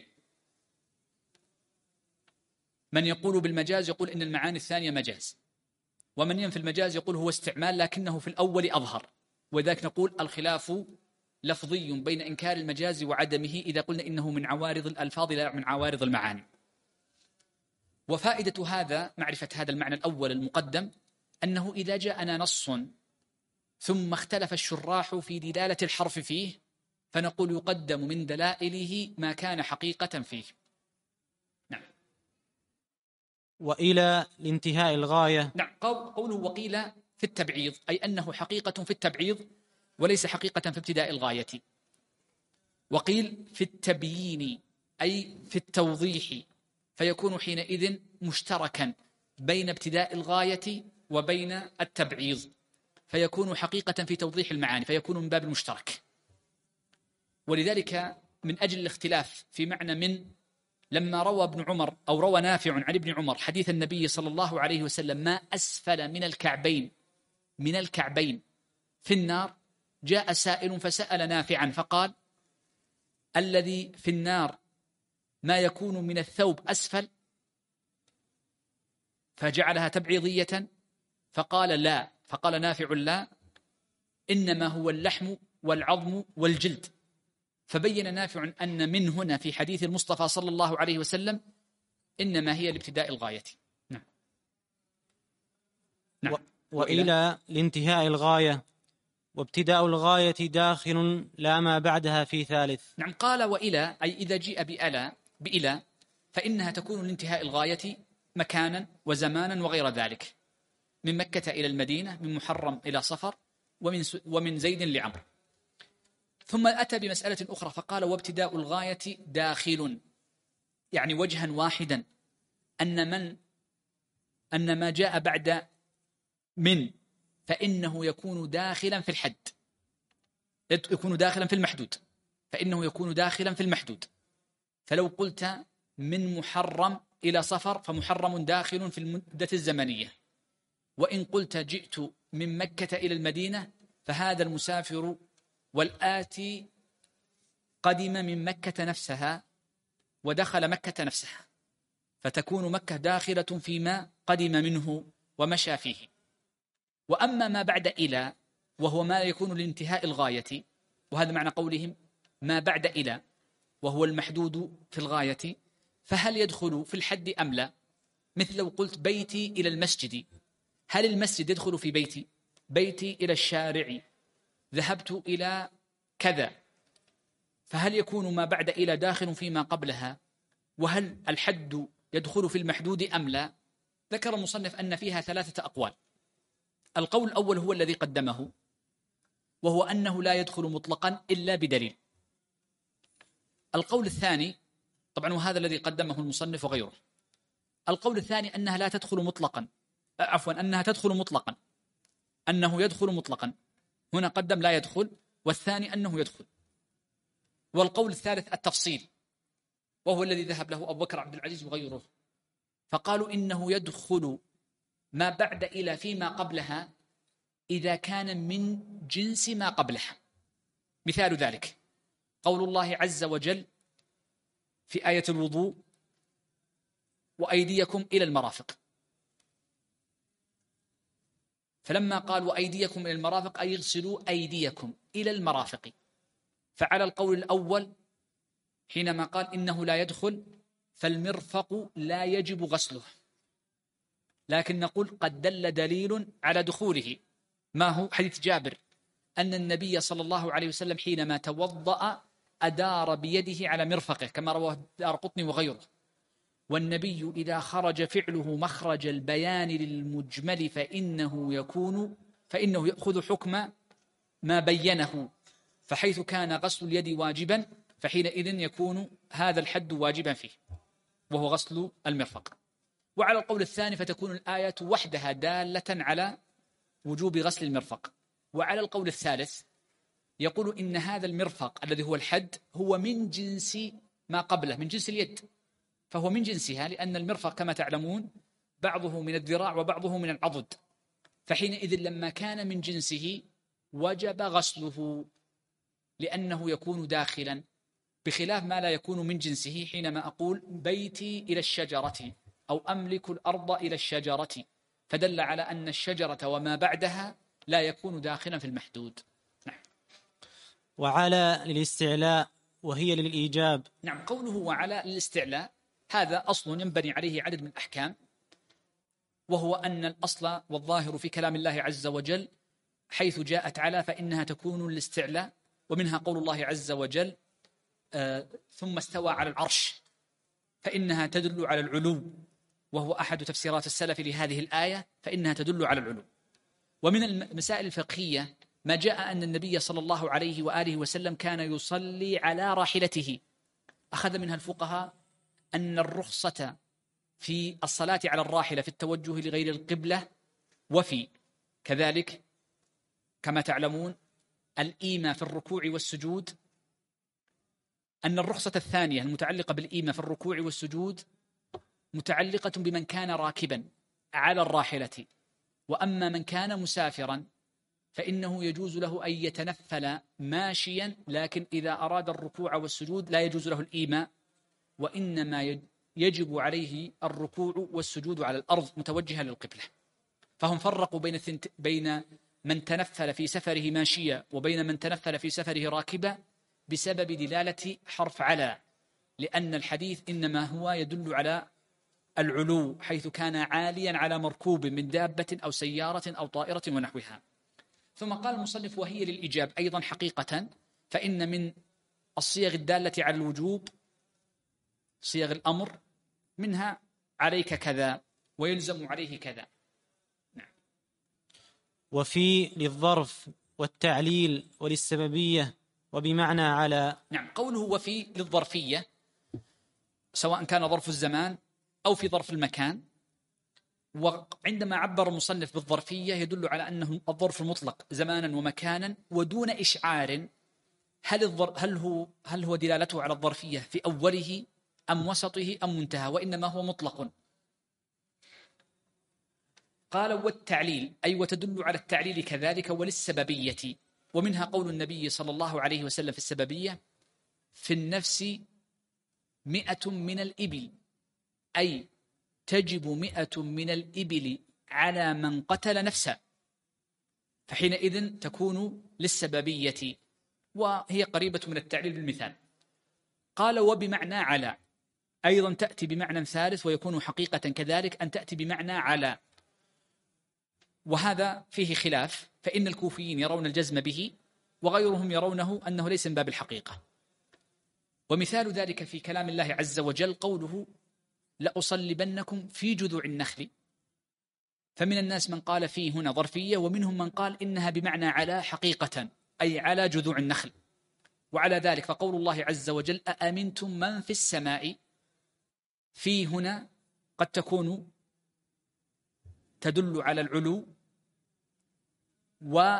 من يقول بالمجاز يقول إن المعاني الثانية مجاز، ومن ينفي المجاز يقول هو استعمال لكنه في الأول أظهر، وذلك نقول الخلاف لفظي بين إنكار المجاز وعدمه إذا قلنا إنه من عوارض الألفاظ لا من عوارض المعاني. وفائدة هذا معرفة هذا المعنى الأول المقدم أنه إذا جاءنا نص ثم اختلف الشراح في دلالة الحرف فيه فنقول يقدم من دلائله ما كان حقيقة فيه. نعم. وإلى لانتهاء الغاية. نعم. قوله وقيل في التبعيض أي أنه حقيقة في التبعيض وليس حقيقة في ابتداء الغاية. وقيل في التبيين أي في التوضيح، فيكون حينئذ مشتركا بين ابتداء الغاية وبين التبعيض، فيكون حقيقة في توضيح المعاني، فيكون من باب المشترك. ولذلك من أجل الاختلاف في معنى من، لما روى ابن عمر أو روى نافع عن ابن عمر حديث النبي صلى الله عليه وسلم ما أسفل من الكعبين من الكعبين في النار، جاء سائل فسأل نافعا فقال الذي في النار ما يكون من الثوب أسفل، فجعلها تبعيضية، فقال لا، فقال نافع لا، إنما هو اللحم والعظم والجلد. فبين نافع أن من هنا في حديث المصطفى صلى الله عليه وسلم إنما هي لابتداء الغاية. نعم. نعم. و... وإلى لانتهاء الغاية، وابتداء الغاية داخل لا ما بعدها في ثالث. نعم. قال وإلى أي إذا جيء بألا بإلى فإنها تكون لانتهاء الغاية مكانا وزمانا وغير ذلك، من مكة إلى المدينة، من محرم إلى صفر، ومن, ومن زيد لعمر. ثم أتى بمسألة أخرى فقال وابتداء الغاية داخل، يعني وجها واحدا، أن من أن ما جاء بعد من فإنه يكون داخلا في الحد، يكون داخلا في المحدود، فإنه يكون داخلا في المحدود. فلو قلت من محرم إلى صفر فمحرم داخل في المدة الزمنية، وإن قلت جئت من مكة إلى المدينة فهذا المسافر والآتي قدم من مكة نفسها ودخل مكة نفسها، فتكون مكة داخلة فيما قدم منه ومشى فيه. وأما ما بعد إلى وهو ما يكون لانتهاء الغاية، وهذا معنى قولهم ما بعد إلى وهو المحدود في الغاية، فهل يدخل في الحد أم لا؟ مثل لو قلت بيتي إلى المسجد، هل المسجد يدخل في بيتي؟ بيتي إلى الشارع، ذهبت إلى كذا، فهل يكون ما بعد إلى داخل فيما قبلها؟ وهل الحد يدخل في المحدود أم لا؟ ذكر المصنف أن فيها ثلاثة أقوال. القول الأول هو الذي قدمه، وهو أنه لا يدخل مطلقا إلا بدليل. القول الثاني طبعا وهذا الذي قدمه المصنف وغيره. القول الثاني أنها لا تدخل مطلقا، عفوا أنها تدخل مطلقا، أنه يدخل مطلقا. هنا قدم لا يدخل، والثاني أنه يدخل. والقول الثالث التفصيل، وهو الذي ذهب له أبو بكر عبد العزيز وغيره، فقالوا إنه يدخل ما بعد إلى فيما قبلها إذا كان من جنس ما قبلها. مثال ذلك قول الله عز وجل في آية الوضوء: وأيديكم إلى المرافق. فلما قال وأيديكم إلى المرافق أي اغسلوا أيديكم إلى المرافق، فعلى القول الأول حينما قال إنه لا يدخل فالمرفق لا يجب غسله، لكن نقول قد دل دليل على دخوله. ما هو؟ حديث جابر أن النبي صلى الله عليه وسلم حينما توضأ أدار بيده على مرفقه كما رواه الدارقطني وغيره. والنبي إذا خرج فعله مخرج البيان للمجمل فإنه يكون فإنه يأخذ حكم ما بينه، فحيث كان غسل اليد واجبا فحينئذ يكون هذا الحد واجبا فيه وهو غسل المرفق. وعلى القول الثاني فتكون الآية وحدها دالة على وجوب غسل المرفق. وعلى القول الثالث يقول إن هذا المرفق الذي هو الحد هو من جنس ما قبله، من جنس اليد، فهو من جنسها، لأن المرفق كما تعلمون بعضه من الذراع وبعضه من العضد، فحينئذ لما كان من جنسه وجب غسله لأنه يكون داخلا، بخلاف ما لا يكون من جنسه حينما أقول بيتي إلى الشجرة أو أملك الأرض إلى الشجرة، فدل على أن الشجرة وما بعدها لا يكون داخلا في المحدود. نعم. وعلى للاستعلاء وهي للإيجاب. نعم، قوله وعلى للاستعلاء هذا أصل ينبني عليه عدد من الأحكام، وهو أن الأصل والظاهر في كلام الله عز وجل حيث جاءت على فإنها تكون للاستعلاء، ومنها قول الله عز وجل آه ثم استوى على العرش، فإنها تدل على العلو، وهو أحد تفسيرات السلف لهذه الآية، فإنها تدل على العلو. ومن المسائل الفقهية ما جاء أن النبي صلى الله عليه وآله وسلم كان يصلي على راحلته، أخذ منها الفقهاء أن الرخصة في الصلاة على الراحلة في التوجه لغير القبلة، وفي كذلك كما تعلمون الإيمة في الركوع والسجود، أن الرخصة الثانية المتعلقة بالإيمة في الركوع والسجود متعلقة بمن كان راكبا على الراحلة، وأما من كان مسافرا فإنه يجوز له أن يتنفل ماشيا، لكن إذا أراد الركوع والسجود لا يجوز له الإيماء، وإنما يجب عليه الركوع والسجود على الأرض متوجها للقبلة. فهم فرقوا بين بين من تنفل في سفره ماشيا وبين من تنفل في سفره راكبا بسبب دلالة حرف على، لأن الحديث إنما هو يدل على العلو حيث كان عاليا على مركوب من دابة أو سيارة أو طائرة ونحوها. ثم قال المصنف وهي للإجاب أيضا حقيقة، فإن من الصيغ الدالة على الوجوب صيغ الأمر، منها عليك كذا ويلزم عليه كذا. نعم. وفي للظرف والتعليل وللسببية وبمعنى على. نعم، قوله وفي للظرفية سواء كان ظرف الزمان أو في ظرف المكان. وعندما عبر المصنف بالظرفية يدل على أنه الظرف المطلق زمانا ومكانا ودون إشعار. هل الظر... هل هو هل هو دلالته على الظرفية في أوله أم وسطه أم منتهى، وإنما هو مطلق. قال والتعليل أي وتدل على التعليل كذلك وللسببية، ومنها قول النبي صلى الله عليه وسلم في السببية: في النفس مئة من الإبل، أي تجب مئة من الإبل على من قتل نفسا، فحينئذ تكون للسببية، وهي قريبة من التعليل بالمثال. قال وبمعنى على أيضا تأتي بمعنى ثالث ويكون حقيقة كذلك، أن تأتي بمعنى على، وهذا فيه خلاف، فإن الكوفيين يرون الجزم به وغيرهم يرونه أنه ليس من باب الحقيقة. ومثال ذلك في كلام الله عز وجل قوله: لأصلبنكم في جذوع النخل. فمن الناس من قال فيه هنا ظرفية، ومنهم من قال إنها بمعنى على حقيقة، أي على جذوع النخل. وعلى ذلك فقول الله عز وجل: أأمنتم من في السماء، في هنا قد تكون تدل على العلو، وقد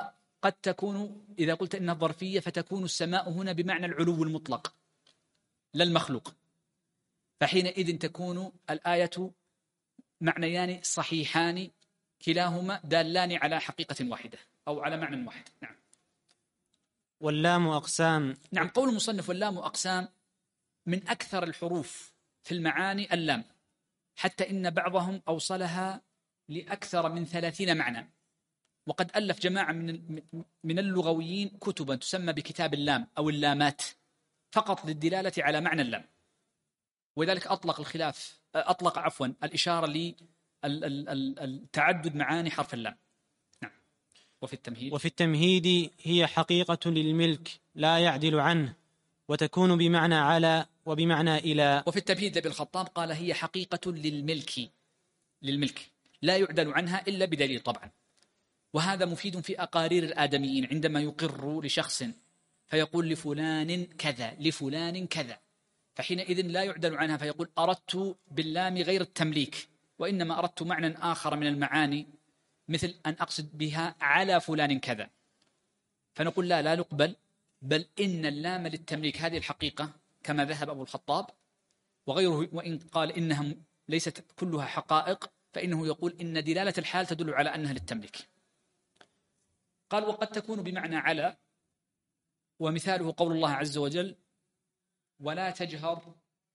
قد تكون إذا قلت إنها ظرفية فتكون السماء هنا بمعنى العلو المطلق لا المخلوق، فحينئذ تكون الآية معنيان صحيحان كلاهما دالان على حقيقة واحدة أو على معنى واحد. نعم. واللام أقسام. نعم، قول المصنف واللام أقسام، من أكثر الحروف في المعاني اللام، حتى إن بعضهم أوصلها لأكثر من ثلاثين معنى، وقد ألف جماعة من من اللغويين كتبا تسمى بكتاب اللام أو اللامات فقط للدلالة على معنى اللام، وذلك أطلق الخلاف أطلق عفوا الإشارة للتعدد معاني حرف اللام. نعم. وفي التمهيد وفي التمهيد هي حقيقة للملك لا يعدل عنه، وتكون بمعنى على وبمعنى إلى. وفي التمهيد لابن الخطاب قال هي حقيقة للملك للملك لا يعدل عنها إلا بدليل طبعا، وهذا مفيد في أقارير الآدميين عندما يقر لشخص فيقول لفلان كذا لفلان كذا، فحينئذ لا يعدل عنها فيقول أردت باللام غير التمليك، وإنما أردت معنى آخر من المعاني مثل أن أقصد بها على فلان كذا، فنقول لا لا نقبل، بل إن اللام للتمليك هذه الحقيقة كما ذهب أبو الخطاب وغيره، وإن قال إنها ليست كلها حقائق فإنه يقول إن دلالة الحال تدل على أنها للتمليك. قال وقد تكون بمعنى على، ومثاله قول الله عز وجل ولا تجهر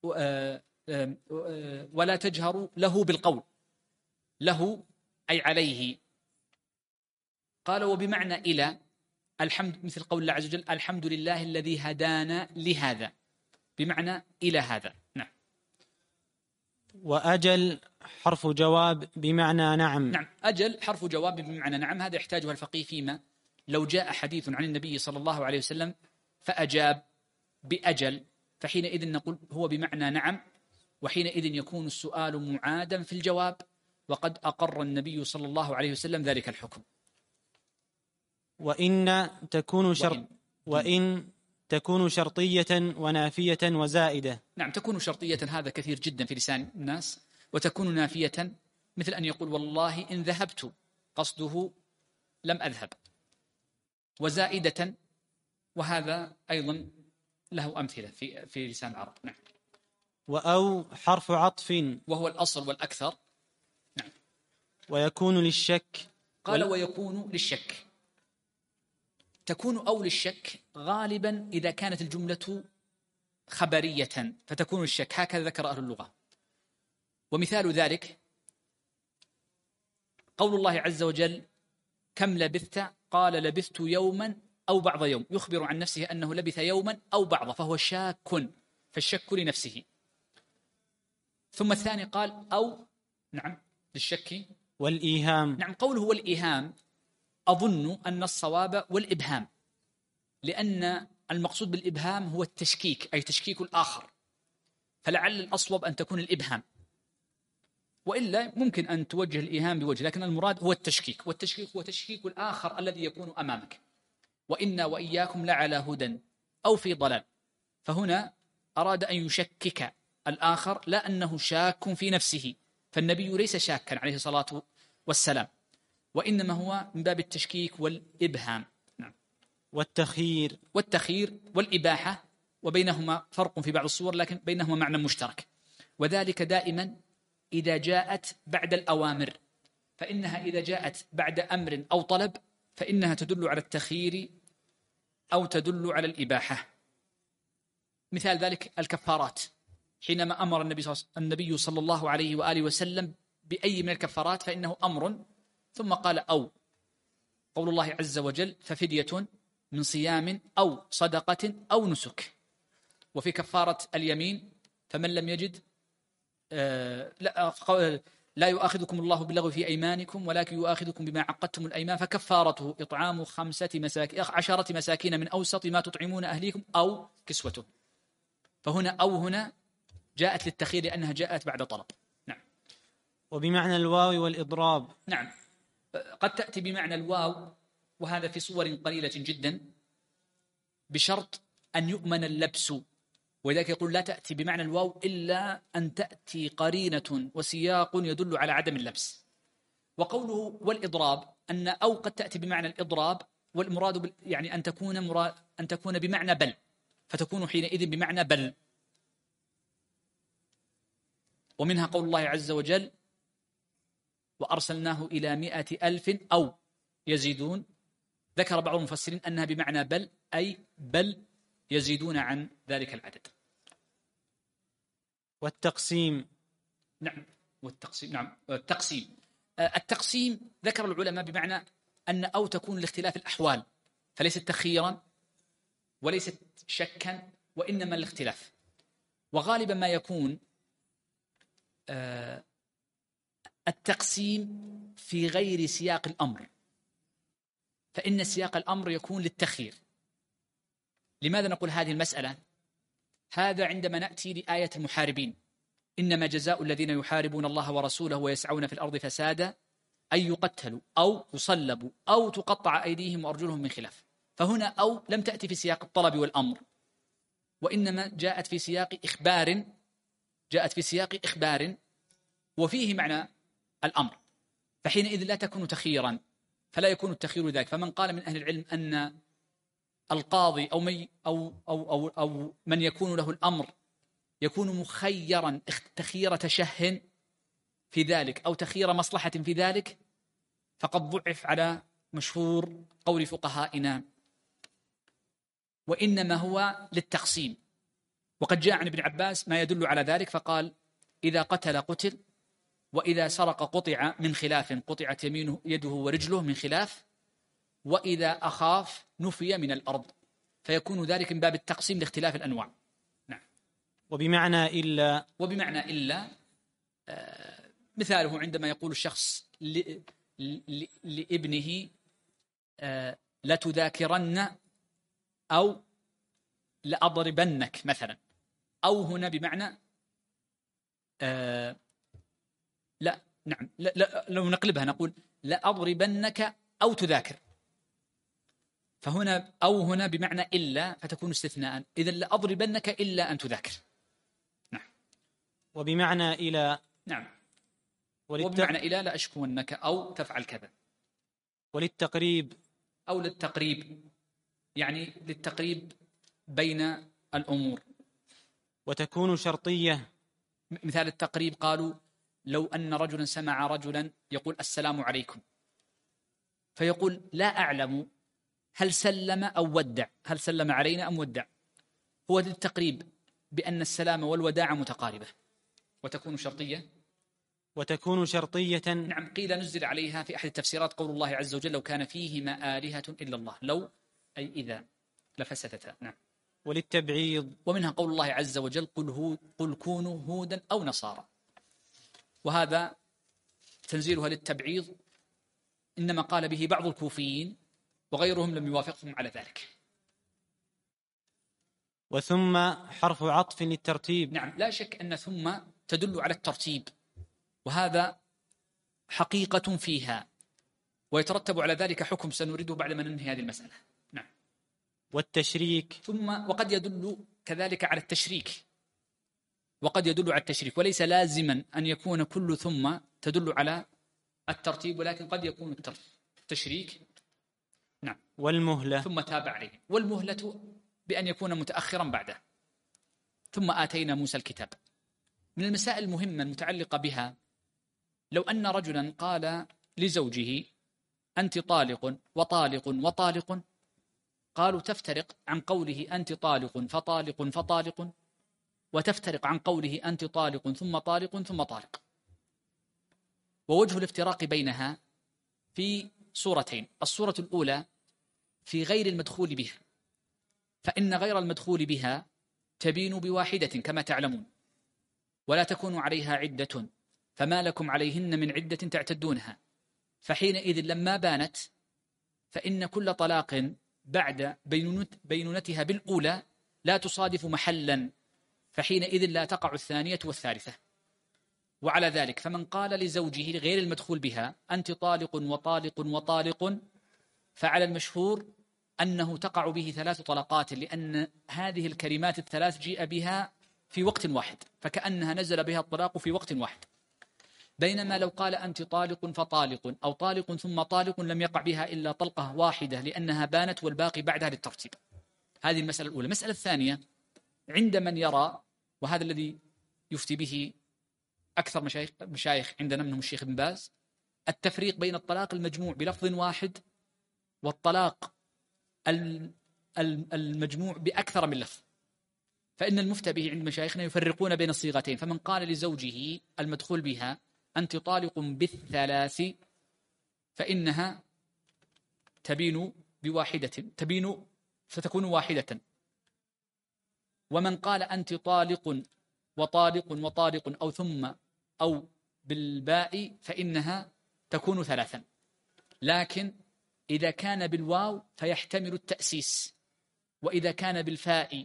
ولا تجهر له بالقول، له أي عليه. قال وبمعنى إلى الحمد، مثل قول الله عز وجل الحمد لله الذي هدانا لهذا، بمعنى إلى هذا. نعم. وأجل حرف جواب بمعنى نعم. نعم، أجل حرف جواب بمعنى نعم، هذا يحتاجها الفقيه فيما لو جاء حديث عن النبي صلى الله عليه وسلم فأجاب بأجل، فحينئذ نقول هو بمعنى نعم، وحينئذ يكون السؤال معادا في الجواب، وقد أقر النبي صلى الله عليه وسلم ذلك الحكم. وإن تكون شرط وإن, وإن تكون شرطية ونافية وزائدة. نعم، تكون شرطية، هذا كثير جدا في لسان الناس، وتكون نافية مثل أن يقول والله إن ذهبت، قصده لم أذهب، وزائدة، وهذا أيضا له أمثلة في في لسان العرب. نعم. وأو حرف عطف، وهو الأصل والأكثر. نعم. ويكون للشك. قال ويكون للشك، تكون أو للشك غالبا إذا كانت الجملة خبرية فتكون الشك، هكذا ذكر أهل اللغة. ومثال ذلك قول الله عز وجل كم لبثت، قال لبثت يوما أو بعض يوم، يخبر عن نفسه أنه لبث يوما أو بعض، فهو شاك، فالشك لنفسه. ثم الثاني قال أو نعم للشك والإيهام. نعم، قوله والإيهام أظن أن الصواب والإبهام، لأن المقصود بالإبهام هو التشكيك، أي تشكيك الآخر، فلعل الأصوب أن تكون الإبهام، وإلا ممكن أن توجه الإيهام بوجه، لكن المراد هو التشكيك، والتشكيك هو تشكيك الآخر الذي يكون أمامك. وإنا وإياكم لعلى هدى أو في ضلال، فهنا أراد أن يشكك الآخر، لا أنه شاك في نفسه، فالنبي ليس شاكا عليه الصلاة والسلام، وإنما هو من باب التشكيك والإبهام. نعم. والتخيير والتخيير والإباحة، وبينهما فرق في بعض الصور، لكن بينهما معنى مشترك، وذلك دائما إذا جاءت بعد الأوامر، فإنها إذا جاءت بعد أمر أو طلب فإنها تدل على التخيير أو تدل على الإباحة. مثال ذلك الكفارات، حينما أمر النبي صلى الله عليه وآله وسلم بأي من الكفارات فإنه أمر، ثم قال أو، قول الله عز وجل ففدية من صيام أو صدقة أو نسك. وفي كفارة اليمين فمن لم يجد آه لا, لا يؤاخذكم الله باللغو في أيمانكم ولكن يؤاخذكم بما عقدتم الأيمان فكفارته إطعام خمسة مساكين عشرة مساكين من أوسط ما تطعمون أهليكم أو كسوته. فهنا أو هنا جاءت للتخيير لأنها جاءت بعد طلب. نعم. وبمعنى الواو والإضراب. نعم، قد تأتي بمعنى الواو، وهذا في صور قليلة جدا، بشرط أن يؤمن اللبس، ولذلك يقول لا تأتي بمعنى الواو إلا أن تأتي قرينة وسياق يدل على عدم اللبس. وقوله والإضراب أن أو قد تأتي بمعنى الإضراب والمراد بال يعني أن تكون مراد أن تكون بمعنى بل، فتكون حينئذ بمعنى بل. ومنها قول الله عز وجل: وأرسلناه إلى مئة ألف أو يزيدون. ذكر بعض المفسرين أنها بمعنى بل، أي بل يزيدون عن ذلك العدد. والتقسيم. نعم، والتقسيم. نعم، التقسيم. التقسيم ذكر العلماء بمعنى أن أو تكون لاختلاف الأحوال، فليست تخييرا وليست شكا، وإنما الاختلاف. وغالبا ما يكون التقسيم في غير سياق الأمر، فإن سياق الأمر يكون للتخيير. لماذا نقول هذه المسألة؟ هذا عندما نأتي لآية المحاربين: إنما جزاء الذين يحاربون الله ورسوله ويسعون في الأرض فسادا أن يقتلوا أو يصلبوا أو تقطع أيديهم وأرجلهم من خلاف. فهنا أو لم تأتي في سياق الطلب والأمر، وإنما جاءت في سياق إخبار جاءت في سياق إخبار وفيه معنى الأمر، فحينئذ لا تكون تخييرا، فلا يكون التخيير ذلك. فمن قال من أهل العلم أن القاضي أو من, أو أو أو أو من يكون له الأمر يكون مخيرا تخيير تشه في ذلك أو تخيير مصلحة في ذلك، فقد ضعف على مشهور قول فقهائنا، وإنما هو للتقسيم. وقد جاء عن ابن عباس ما يدل على ذلك، فقال: إذا قتل قتل، وإذا سرق قطع من خلاف، قطعت يمينه يده ورجله من خلاف، وإذا أخاف نفي من الأرض. فيكون ذلك من باب التقسيم لاختلاف الأنواع. نعم. وبمعنى إلا. وبمعنى إلا آه مثاله عندما يقول الشخص ل... ل... لابنه آه لا تذاكرن أو لأضربنك مثلا، أو هنا بمعنى آه لا نعم لا لا لو نقلبها نقول لأضربنك أو تذاكر، فهنا أو هنا بمعنى إلا فتكون استثناء، إذا لأضربنك إلا أن تذاكر. نعم. وبمعنى إلى. نعم. وللت... وبمعنى إلى لا أشكونك أو تفعل كذا. وللتقريب. أو للتقريب، يعني للتقريب بين الأمور. وتكون شرطية. مثال التقريب قالوا: لو أن رجلا سمع رجلا يقول السلام عليكم، فيقول: لا أعلم هل سلم أو ودع، هل سلم علينا أم ودع. هو للتقريب بأن السلام والوداع متقاربة. وتكون شرطية. وتكون شرطية. نعم. قيل نزل عليها في أحد التفسيرات قول الله عز وجل: لو كان فيهما آلهة إلا الله، لو أي إذا لفسدتا. نعم. وللتبعيض. ومنها قول الله عز وجل: قل, هو قل كونوا هودا أو نصارى، وهذا تنزيلها للتبعيض، إنما قال به بعض الكوفيين وغيرهم لم يوافقهم على ذلك. وثم حرف عطف للترتيب. نعم، لا شك أن ثم تدل على الترتيب، وهذا حقيقة فيها، ويترتب على ذلك حكم سنريده بعد ما ننهي هذه المسألة. نعم. والتشريك. ثم وقد يدل كذلك على التشريك، وقد يدل على التشريك، وليس لازما أن يكون كل ثم تدل على الترتيب، ولكن قد يكون التشريك. نعم. والمهلة. ثم تابع عليه. والمهلة بأن يكون متأخرا بعده. ثم آتينا موسى الكتاب. من المسائل المهمة المتعلقة بها: لو أن رجلا قال لزوجه أنت طالق وطالق وطالق، قالوا تفترق عن قوله أنت طالق فطالق فطالق، وتفترق عن قوله أنت طالق ثم طالق ثم طالق. ووجه الافتراق بينها في صورتين: الصورة الأولى في غير المدخول بها، فإن غير المدخول بها تبين بواحدة كما تعلمون، ولا تكون عليها عدة، فما لكم عليهن من عدة تعتدونها. فحينئذ لما بانت فإن كل طلاق بعد بينونتها بالأولى لا تصادف محلا، فحينئذ لا تقع الثانية والثالثة. وعلى ذلك فمن قال لزوجه غير المدخول بها أنت طالق وطالق وطالق، فعلى المشهور أنه تقع به ثلاث طلقات، لأن هذه الكلمات الثلاث جيء بها في وقت واحد، فكأنها نزل بها الطلاق في وقت واحد. بينما لو قال أنت طالق فطالق أو طالق ثم طالق لم يقع بها إلا طلقة واحدة لأنها بانت والباقي بعدها للترتيب. هذه المسألة الأولى. المسألة الثانية عند من يرى، وهذا الذي يفتي به أكثر مشايخ, مشايخ عندنا منهم الشيخ ابن باز، التفريق بين الطلاق المجموع بلفظ واحد والطلاق المجموع بأكثر من لفظ. فإن المفتى به عند مشايخنا يفرقون بين الصيغتين، فمن قال لزوجه المدخول بها أنت طالق بالثلاث فإنها تبين بواحدة تبين ستكون واحدة، ومن قال أنت طالق وطالق وطالق أو ثم أو بالباء فإنها تكون ثلاثا. لكن إذا كان بالواو فيحتمل التأسيس، وإذا كان بالفاء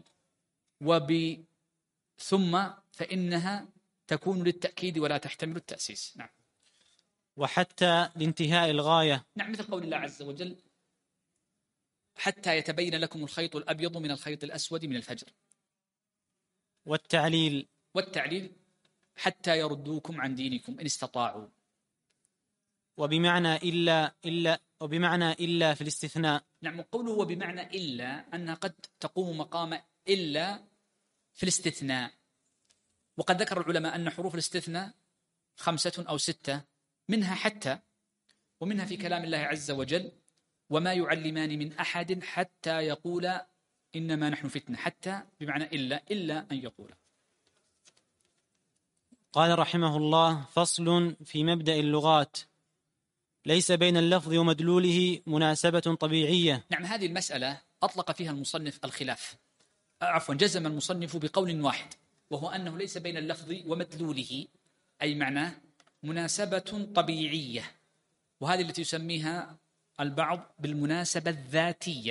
وبثم فإنها تكون للتأكيد ولا تحتمل التأسيس. نعم. وحتى لانتهاء الغاية. نعم، مثل قول الله عز وجل حتى يتبين لكم الخيط الأبيض من الخيط الأسود من الفجر. والتعليل والتعليل حتى يردوكم عن دينكم إن استطاعوا. وبمعنى إلا إلا وبمعنى إلا في الاستثناء. نعم، قوله وبمعنى إلا أنها قد تقوم مقام إلا في الاستثناء. وقد ذكر العلماء أن حروف الاستثناء خمسة أو ستة، منها حتى، ومنها في كلام الله عز وجل وما يعلمان من أحد حتى يقولا إنما نحن فتنة. حتى بمعنى إلا إلا أن يقولا. قال رحمه الله: فصل في مبدأ اللغات، ليس بين اللفظ ومدلوله مناسبة طبيعية. نعم، هذه المسألة أطلق فيها المصنف الخلاف، عفوا جزم المصنف بقول واحد، وهو أنه ليس بين اللفظ ومدلوله، أي معناه مناسبة طبيعية، وهذه التي يسميها البعض بالمناسبة الذاتية.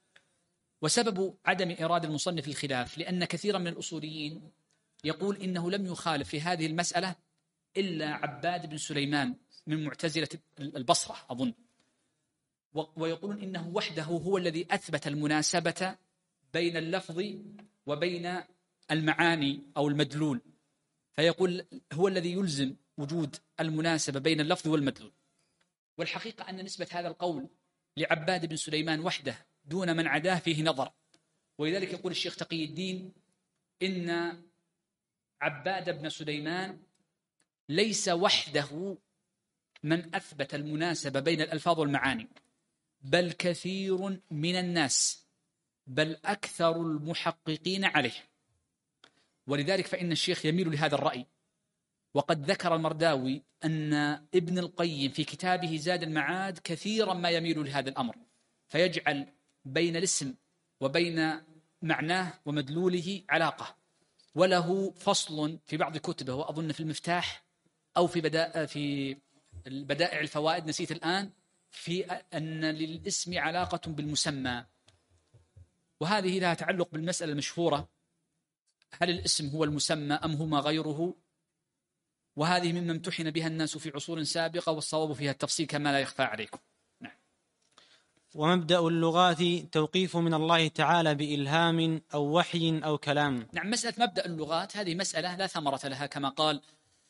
وسبب عدم إرادة المصنف الخلاف لأن كثيرا من الأصوليين يقول إنه لم يخالف في هذه المسألة إلا عباد بن سليمان من معتزلة البصرة أظن، ويقولون إنه وحده هو الذي أثبت المناسبة بين اللفظ وبين المعاني أو المدلول، فيقول هو الذي يلزم وجود المناسبة بين اللفظ والمدلول. والحقيقة أن نسبة هذا القول لعباد بن سليمان وحده دون من عداه فيه نظر، ولذلك يقول الشيخ تقي الدين إن عباد بن سليمان ليس وحده من أثبت المناسبة بين الألفاظ والمعاني، بل كثير من الناس، بل أكثر المحققين عليه. ولذلك فإن الشيخ يميل لهذا الرأي. وقد ذكر المرداوي أن ابن القيم في كتابه زاد المعاد كثيرا ما يميل لهذا الأمر، فيجعل بين الاسم وبين معناه ومدلوله علاقة. وله فصل في بعض كتبه، وأظن في المفتاح أو في بدائع في البدائع الفوائد نسيت الآن، في أن للاسم علاقة بالمسمى، وهذه لها تعلق بالمسألة المشهورة: هل الاسم هو المسمى أم هما غيره؟ وهذه مما امتحن بها الناس في عصور سابقة، والصواب فيها التفصيل كما لا يخفى عليكم. نعم. ومبدأ اللغات توقيف من الله تعالى بإلهام أو وحي أو كلام. نعم، مسألة مبدأ اللغات هذه مسألة لا ثمرة لها، كما قال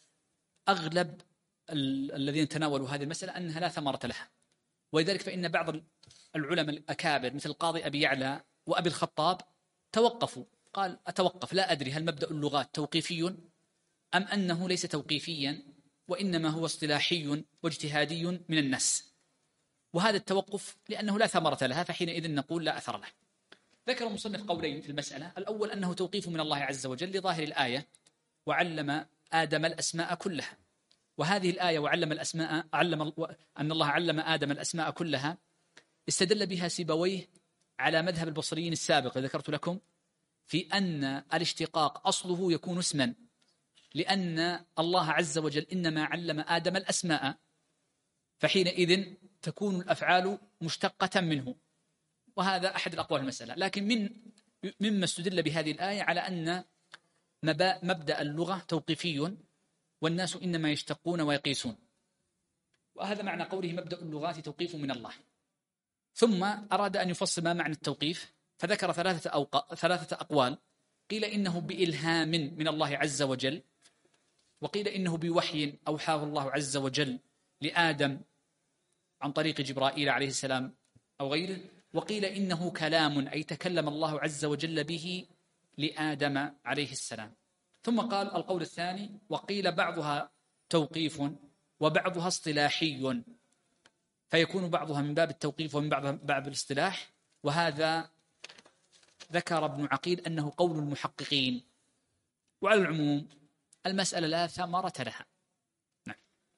أغلب الذين تناولوا هذه المسألة أنها لا ثمرة لها. ولذلك فإن بعض العلماء الأكابر مثل القاضي أبي يعلى وأبي الخطاب توقفوا، قال أتوقف لا أدري هل مبدأ اللغات توقيفي أم أنه ليس توقيفيا وإنما هو اصطلاحي واجتهادي من الناس. وهذا التوقف لأنه لا ثمرة لها، فحينئذ نقول لا أثر له. ذكر المصنف قولين في المسألة: الأول أنه توقيف من الله عز وجل لظاهر الآية وعلم آدم الأسماء كلها، وهذه الآية وعلم الأسماء علم أن الله علم آدم الأسماء كلها استدل بها سيبويه على مذهب البصريين السابق ذكرت لكم في أن الاشتقاق أصله يكون اسما، لأن الله عز وجل إنما علم آدم الأسماء، فحينئذ تكون الأفعال مشتقة منه. وهذا أحد الأقوال المسألة. لكن من مما استدل بهذه الآية على أن مبدأ اللغة توقيفي والناس إنما يشتقون ويقيسون، وهذا معنى قوله مبدأ اللغات توقيف من الله. ثم أراد أن يفصل ما معنى التوقيف، فذكر ثلاثة, أوق... ثلاثة أقوال. قيل إنه بإلهام من الله عز وجل، وقيل إنه بوحي أوحاه الله عز وجل لآدم عن طريق جبرائيل عليه السلام أو غيره، وقيل إنه كلام أي تكلم الله عز وجل به لآدم عليه السلام. ثم قال القول الثاني: وقيل بعضها توقيف وبعضها اصطلاحي، فيكون بعضها من باب التوقيف ومن بعضها باب الاصطلاح، وهذا ذكر ابن عقيل أنه قول المحققين. وعلى العموم المسألة لا ثمرة لها. نعم.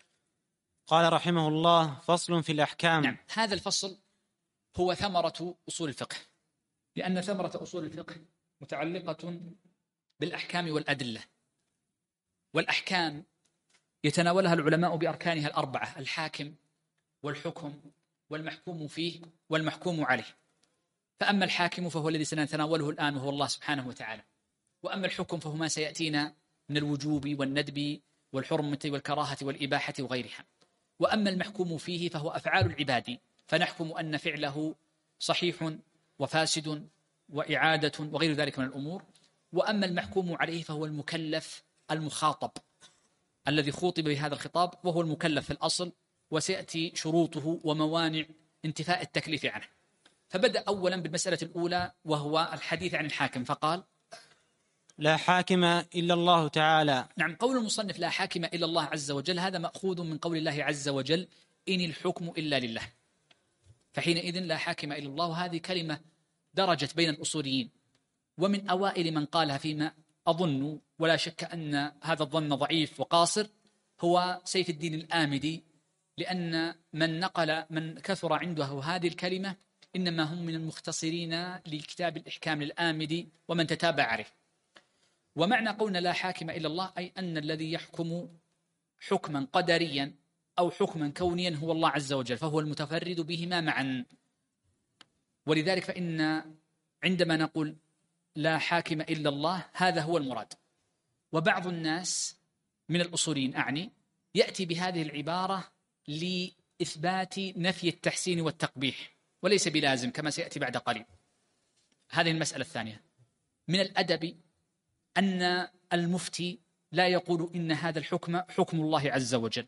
قال رحمه الله: فصل في الأحكام. نعم، هذا الفصل هو ثمرة أصول الفقه، لأن ثمرة أصول الفقه متعلقة بالأحكام والأدلة، والأحكام يتناولها العلماء بأركانها الأربعة: الحاكم والحكم والمحكوم فيه والمحكوم عليه. فأما الحاكم فهو الذي سنتناوله الآن وهو الله سبحانه وتعالى، وأما الحكم فهو ما سيأتينا من الوجوب والندب والحرمة والكراهة والإباحة وغيرها. وأما المحكوم فيه فهو أفعال العباد، فنحكم أن فعله صحيح وفاسد وإعادة وغير ذلك من الأمور. وأما المحكوم عليه فهو المكلف المخاطب الذي خوطب بهذا الخطاب، وهو المكلف في الأصل، وسيأتي شروطه وموانع انتفاء التكليف عنه. فبدأ أولا بالمسألة الأولى وهو الحديث عن الحاكم، فقال: لا حاكم إلا الله تعالى. نعم، قول المصنف لا حاكم إلا الله عز وجل هذا مأخوذ من قول الله عز وجل: إن الحكم إلا لله. فحينئذ لا حاكم إلا الله، وهذه كلمة درجت بين الأصوليين، ومن أوائل من قالها فيما أظن ولا شك أن هذا الظن ضعيف وقاصر هو سيف الدين الآمدي، لأن من نقل من كثر عنده هذه الكلمة إنما هم من المختصرين لكتاب الإحكام للآمدي ومن تتابع عليه. ومعنى قولنا لا حاكم إلا الله أي أن الذي يحكم حكما قدريا أو حكما كونيا هو الله عز وجل، فهو المتفرد بهما معا. ولذلك فإن عندما نقول لا حاكم إلا الله هذا هو المراد. وبعض الناس من الأصوليين أعني يأتي بهذه العبارة لإثبات نفي التحسين والتقبيح، وليس بلازم كما سيأتي بعد قليل. هذه المسألة الثانية. من الأدب أن المفتي لا يقول إن هذا الحكم حكم الله عز وجل،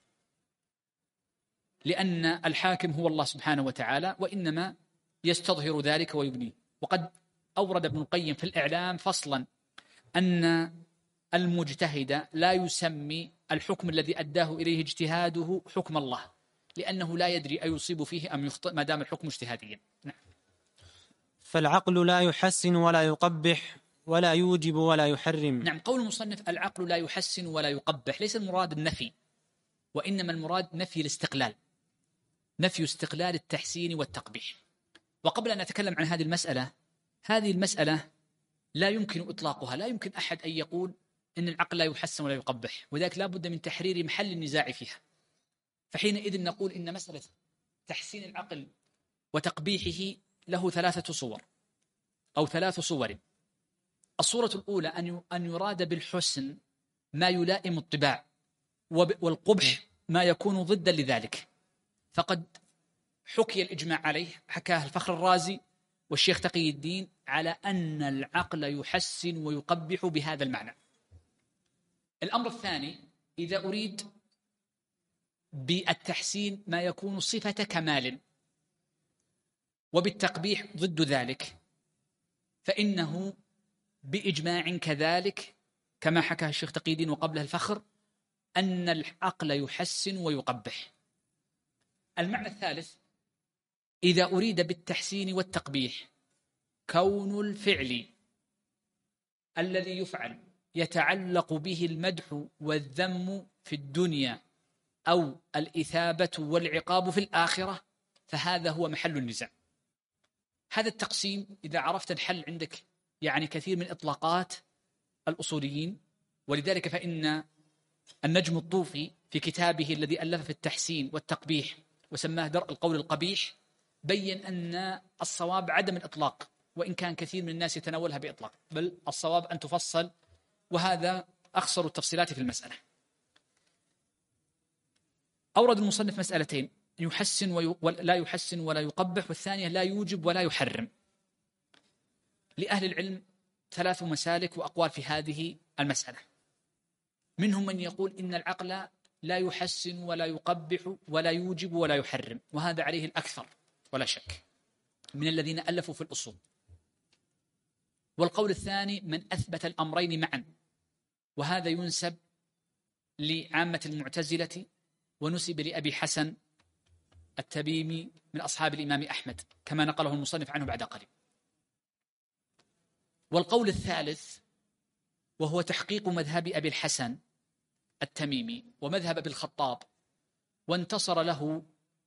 لأن الحاكم هو الله سبحانه وتعالى، وإنما يستظهر ذلك ويبنيه. وقد أورد ابن القيم في الإعلام فصلا أن المجتهد لا يسمي الحكم الذي أداه إليه اجتهاده حكم الله، لأنه لا يدري أيصيب فيه أم يخطئ ما دام الحكم اجتهاديا. نعم. فالعقل لا يحسن ولا يقبح ولا يوجب ولا يحرم. نعم، قول المصنف العقل لا يحسن ولا يقبح ليس المراد النفي، وإنما المراد نفي الاستقلال، نفي استقلال التحسين والتقبيح. وقبل أن نتكلم عن هذه المسألة، هذه المسألة لا يمكن إطلاقها، لا يمكن أحد أن يقول إن العقل لا يحسن ولا يقبح، وذلك لا بد من تحرير محل النزاع فيها. فحينئذ نقول إن مسألة تحسين العقل وتقبيحه له ثلاثة صور أو ثلاث صور. الصورة الأولى أن يراد بالحسن ما يلائم الطباع، والقبح ما يكون ضدا لذلك. فقد حكي الإجماع عليه، حكاه الفخر الرازي والشيخ تقي الدين على أن العقل يحسن ويقبح بهذا المعنى. الأمر الثاني إذا أريد بالتحسين ما يكون صفة كمال، وبالتقبيح ضد ذلك، فإنه بإجماع كذلك كما حكاه الشيخ تقي الدين وقبله الفخر أن العقل يحسن ويقبح. المعنى الثالث إذا أريد بالتحسين والتقبيح كون الفعل الذي يفعل يتعلق به المدح والذم في الدنيا أو الإثابة والعقاب في الآخرة، فهذا هو محل النزاع. هذا التقسيم إذا عرفت الحل عندك يعني كثير من إطلاقات الأصوليين. ولذلك فإن النجم الطوفي في كتابه الذي ألف في التحسين والتقبيح وسماه درء القول القبيح بين أن الصواب عدم الإطلاق، وإن كان كثير من الناس يتناولها بإطلاق، بل الصواب أن تفصل، وهذا أخصر التفصيلات في المسألة. أورد المصنف مسألتين: يحسن ولا يحسن ولا يقبح، والثانية لا يوجب ولا يحرم. لأهل العلم ثلاث مسالك وأقوال في هذه المسألة. منهم من يقول إن العقل لا يحسن ولا يقبح ولا يوجب ولا يحرم، وهذا عليه الأكثر ولا شك من الذين ألفوا في الأصول. والقول الثاني من أثبت الأمرين معا، وهذا ينسب لعامة المعتزلة ونسب لأبي حسن التميمي من أصحاب الإمام أحمد كما نقله المصنف عنه بعد قليل. والقول الثالث وهو تحقيق مذهب أبي الحسن التميمي ومذهب أبي الخطاب، وانتصر له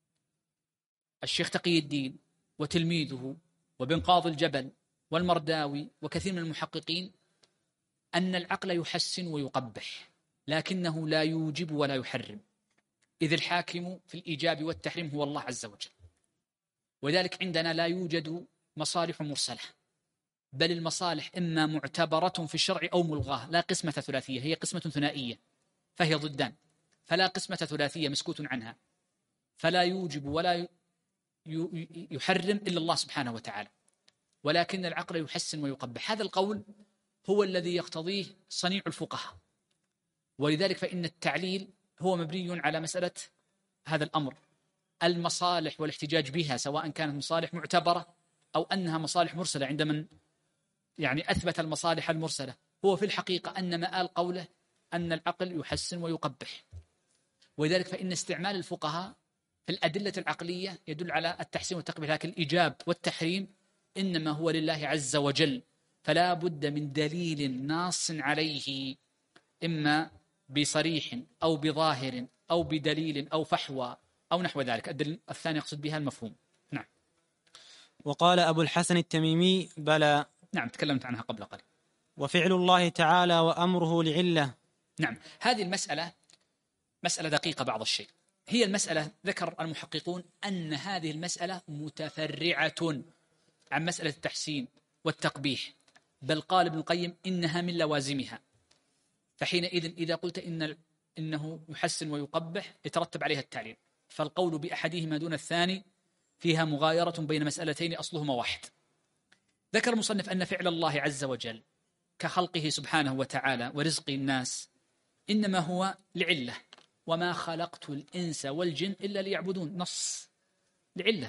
الشيخ تقي الدين وتلميذه وابن قاضي الجبل والمرداوي وكثير من المحققين، أن العقل يحسن ويقبح لكنه لا يوجب ولا يحرم، إذ الحاكم في الإيجاب والتحريم هو الله عز وجل. وذلك عندنا لا يوجد مصالح مرسلة، بل المصالح إما معتبرة في الشرع أو ملغاة، لا قسمة ثلاثية، هي قسمة ثنائية فهي ضدان، فلا قسمة ثلاثية مسكوت عنها، فلا يوجب ولا يحرم إلا الله سبحانه وتعالى، ولكن العقل يحسن ويقبح. هذا القول هو الذي يقتضيه صنيع الفقهاء، ولذلك فإن التعليل هو مبني على مسألة هذا الأمر، المصالح والاحتجاج بها سواء كانت مصالح معتبرة أو أنها مصالح مرسلة. عند من يعني أثبت المصالح المرسلة هو في الحقيقة أن مآل قوله أن العقل يحسن ويقبح. ولذلك فإن استعمال الفقهاء في الأدلة العقلية يدل على التحسين والتقبيح، لكن الإيجاب والتحريم إنما هو لله عز وجل، فلا بد من دليل ناص عليه، إما بصريح أو بظاهر أو بدليل أو فحوى أو نحو ذلك. الدليل الثاني يقصد بها المفهوم. نعم. وقال أبو الحسن التميمي بلى. نعم تكلمت عنها قبل قليل. وفعل الله تعالى وأمره لعلة. نعم، هذه المسألة مسألة دقيقة بعض الشيء. هي المسألة ذكر المحققون أن هذه المسألة متفرعة عن مسألة التحسين والتقبيح، بل قال ابن القيم إنها من لوازمها. فحينئذ إذا قلت إن إنه يحسن ويقبح يترتب عليها التعليل، فالقول بأحدهما دون الثاني فيها مغايرة بين مسألتين أصلهما واحد. ذكر المصنف أن فعل الله عز وجل كخلقه سبحانه وتعالى ورزق الناس إنما هو لعلة، وما خلقت الإنس والجن إلا ليعبدون، نص لعلة.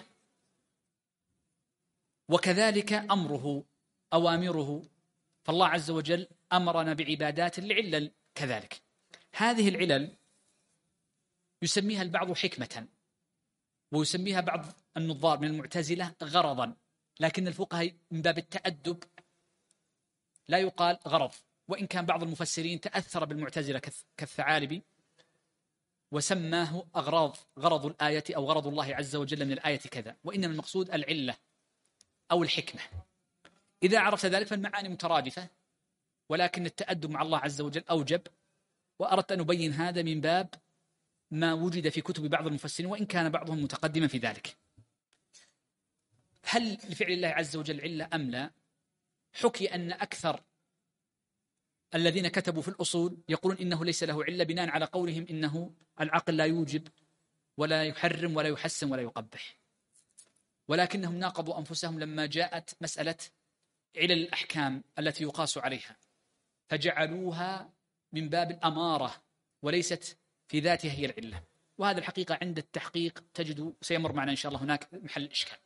وكذلك أمره أوامره، فالله عز وجل أمرنا بعبادات لعلة كذلك. هذه العلل يسميها البعض حكمة، ويسميها بعض النظار من المعتزلة غرضا، لكن الفقهاء من باب التأدب لا يقال غرض، وإن كان بعض المفسرين تأثر بالمعتزلة كالثعالبي وسماه أغراض، غرض الآية أو غرض الله عز وجل من الآية كذا، وإنما المقصود العلة أو الحكمة. إذا عرفت ذلك فالمعاني مترادفة، ولكن التأدب مع الله عز وجل أوجب، وأردت أن أبين هذا من باب ما وجد في كتب بعض المفسرين وإن كان بعضهم متقدما في ذلك. هل لفعل الله عز وجل علة أم لا؟ حكي أن أكثر الذين كتبوا في الأصول يقولون إنه ليس له علة، بناء على قولهم إنه العقل لا يوجب ولا يحرم ولا يحسن ولا يقبح، ولكنهم ناقضوا أنفسهم لما جاءت مسألة علل الأحكام التي يقاس عليها، فجعلوها من باب الأمارة وليست في ذاتها هي العلة. وهذا الحقيقة عند التحقيق تجد سيمر معنا إن شاء الله هناك محل الإشكال.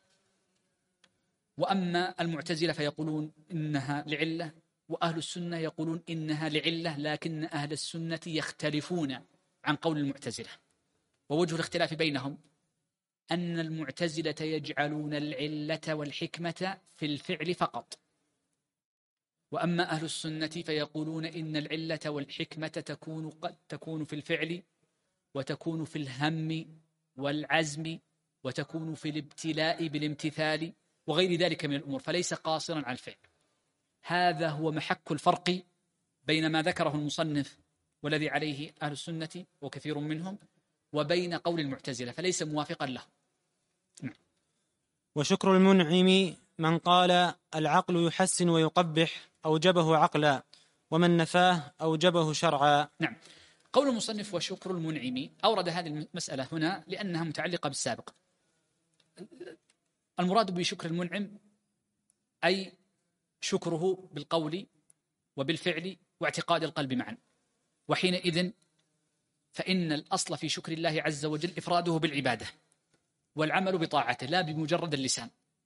وأما المعتزلة فيقولون إنها لعلة، وأهل السنة يقولون إنها لعلة، لكن أهل السنة يختلفون عن قول المعتزلة. ووجه الاختلاف بينهم أن المعتزلة يجعلون العلة والحكمة في الفعل فقط، وأما أهل السنة فيقولون إن العلة والحكمة تكون قد تكون في الفعل، وتكون في الهم والعزم، وتكون في الابتلاء بالامتثال وغير ذلك من الأمور، فليس قاصرا على الفعل. هذا هو محك الفرق بين ما ذكره المصنف والذي عليه أهل السنة وكثير منهم وبين قول المعتزلة، فليس موافقا له. وشكر المنعم من قال العقل يحسن ويقبح أوجبه عقلا، ومن نفاه أوجبه شرعا. نعم، قول المصنف وشكر المنعم أورد هذه المسألة هنا لأنها متعلقة بالسابق. المراد بشكر المنعم أي شكره بالقول وبالفعل واعتقاد القلب معا، وحينئذ فإن الأصل في شكر الله عز وجل إفراده بالعبادة والعمل بطاعته لا بمجرد اللسان.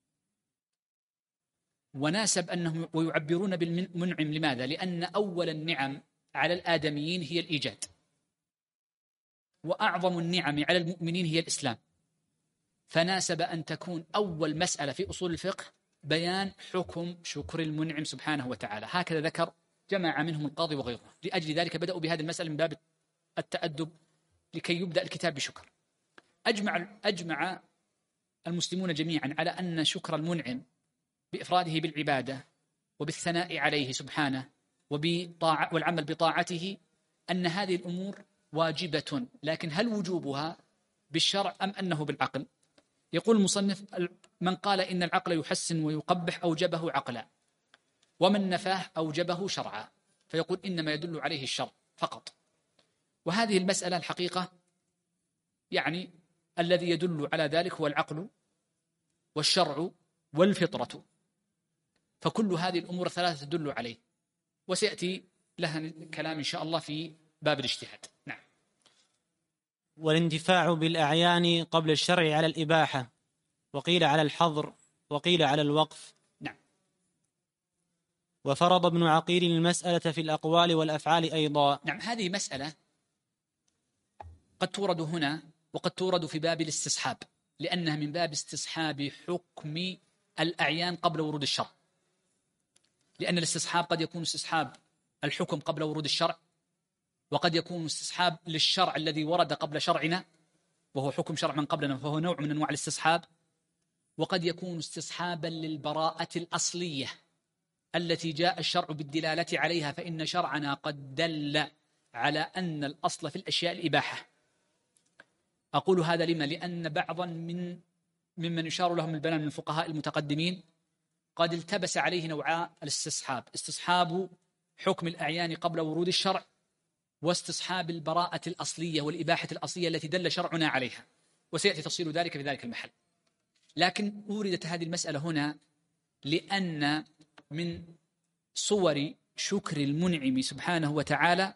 وناسب أنهم ويعبرون بالمنعم. لماذا؟ لأن أول النعم على الآدميين هي الإيجاد، وأعظم النعم على المؤمنين هي الإسلام، فناسب أن تكون أول مسألة في أصول الفقه بيان حكم شكر المنعم سبحانه وتعالى. هكذا ذكر جماعة منهم القاضي وغيره. لأجل ذلك بدأوا بهذه المسألة من باب التأدب لكي يبدأ الكتاب بشكر. أجمع أجمع المسلمون جميعا على أن شكر المنعم بإفراده بالعبادة وبالثناء عليه سبحانه وبطاعة والعمل بطاعته أن هذه الأمور واجبة، لكن هل وجوبها بالشرع أم أنه بالعقل؟ يقول المصنف: من قال إن العقل يحسن ويقبح أوجبه عقلا، ومن نفاه أوجبه شرعا، فيقول إنما يدل عليه الشرع فقط. وهذه المسألة الحقيقة يعني الذي يدل على ذلك هو العقل والشرع والفطرة، فكل هذه الأمور الثلاثة تدل عليه، وسيأتي لها كلام إن شاء الله في باب الاجتهاد. نعم. والاندفاع بالأعيان قبل الشرع على الإباحة، وقيل على الحظر، وقيل على الوقف. نعم. وفرض ابن عقيل المسألة في الأقوال والأفعال أيضا. نعم، هذه مسألة قد تورد هنا وقد تورد في باب الاستصحاب، لأنها من باب استصحاب حكم الأعيان قبل ورود الشرع، لأن الاستصحاب قد يكون استصحاب الحكم قبل ورود الشرع، وقد يكون استصحاب للشرع الذي ورد قبل شرعنا وهو حكم شرع من قبلنا، فهو نوع من أنواع الاستصحاب، وقد يكون استصحابا للبراءة الأصلية التي جاء الشرع بالدلالة عليها، فإن شرعنا قد دل على أن الأصل في الأشياء الإباحة. أقول هذا لما؟ لأن بعضا من ممن يشار لهم البنان من الفقهاء المتقدمين قد التبس عليه نوعاء الاستصحاب: استصحاب حكم الأعيان قبل ورود الشرع، واستصحاب البراءة الأصلية والإباحة الأصلية التي دل شرعنا عليها، وسيأتي تفصيل ذلك في ذلك المحل. لكن أوردت هذه المسألة هنا لأن من صور شكر المنعم سبحانه وتعالى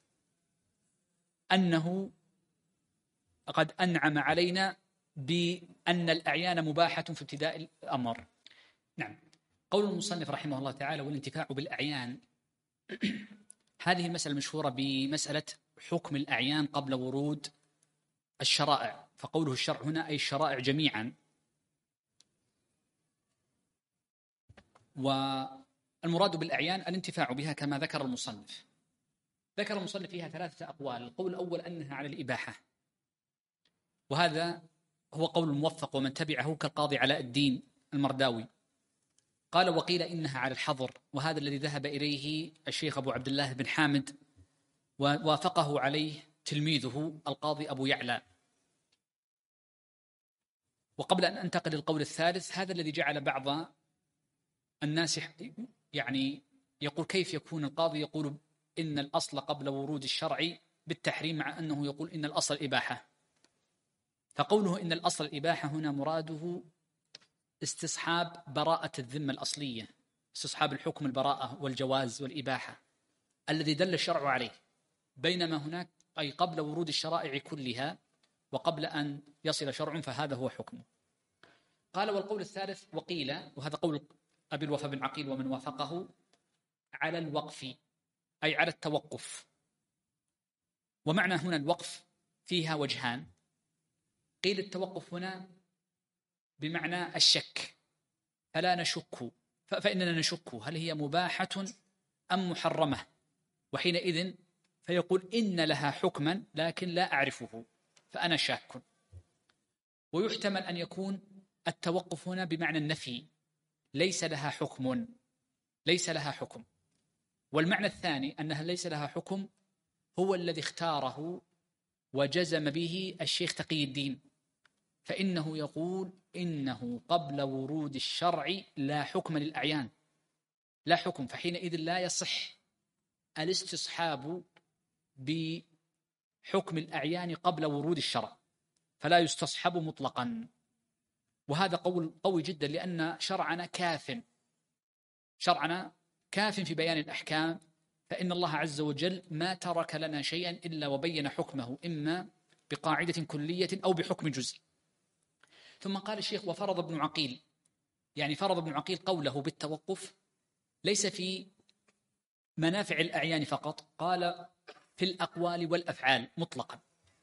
أنه قد أنعم علينا بأن الأعيان مباحة في ابتداء الأمر. نعم. قول المصنف رحمه الله تعالى: والانتفاع بالأعيان. هذه المسألة مشهورة بمسألة حكم الأعيان قبل ورود الشرائع، فقوله الشرع هنا أي الشرائع جميعا. والمراد بالأعيان الانتفاع بها كما ذكر المصنف. ذكر المصنف فيها ثلاثة أقوال. القول الأول أنها على الإباحة، وهذا هو قول الموفق ومن تبعه كالقاضي علاء الدين المرداوي. قال: وقيل إنها على الحظر، وهذا الذي ذهب إليه الشيخ أبو عبد الله بن حامد، ووافقه عليه تلميذه القاضي أبو يعلى. وقبل أن أنتقل للقول الثالث، هذا الذي جعل بعض الناس يعني يقول: كيف يكون القاضي يقول إن الأصل قبل ورود الشرع بالتحريم مع أنه يقول إن الأصل الإباحة؟ فقوله إن الأصل الإباحة هنا مراده استصحاب براءة الذمة الأصلية، استصحاب الحكم البراءة والجواز والإباحة الذي دل الشرع عليه، بينما هناك أي قبل ورود الشرائع كلها وقبل أن يصل شرع فهذا هو حكمه. قال: والقول الثالث وقيل، وهذا قول أبي الوفا بن عقيل ومن وافقه، على الوقف أي على التوقف. ومعنى هنا الوقف فيها وجهان. قيل التوقف هنا بمعنى الشك، فلا نشك، فإننا نشك هل هي مباحة أم محرمة، وحينئذ فيقول إن لها حكما لكن لا أعرفه فأنا شاك. ويحتمل أن يكون التوقف هنا بمعنى النفي، ليس لها حكم، ليس لها حكم. والمعنى الثاني أنها ليس لها حكم هو الذي اختاره وجزم به الشيخ تقي الدين، فإنه يقول إنه قبل ورود الشرع لا حكم للأعيان، لا حكم، فحينئذ لا يصح الاستصحاب بحكم الأعيان قبل ورود الشرع، فلا يستصحب مطلقا. وهذا قول قوي جدا، لأن شرعنا كاف، شرعنا كاف في بيان الأحكام فإن الله عز وجل ما ترك لنا شيئا إلا وبين حكمه، إما بقاعدة كلية أو بحكم جزئي. ثم قال الشيخ: وفرض ابن عقيل، يعني فرض ابن عقيل قوله بالتوقف ليس في منافع الأعيان فقط، قال في الأقوال والأفعال مطلقا.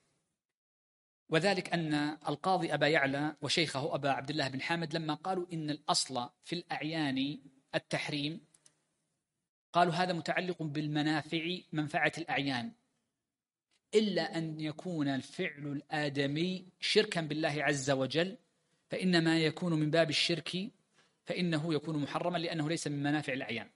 وذلك أن القاضي أبا يعلى وشيخه أبا عبد الله بن حامد لما قالوا إن الأصل في الأعيان التحريم، قالوا هذا متعلق بالمنافع، منفعة الأعيان، إلا أن يكون الفعل الآدمي شركا بالله عز وجل، فإنما يكون من باب الشرك، فإنه يكون محرما لأنه ليس من منافع الأعيان.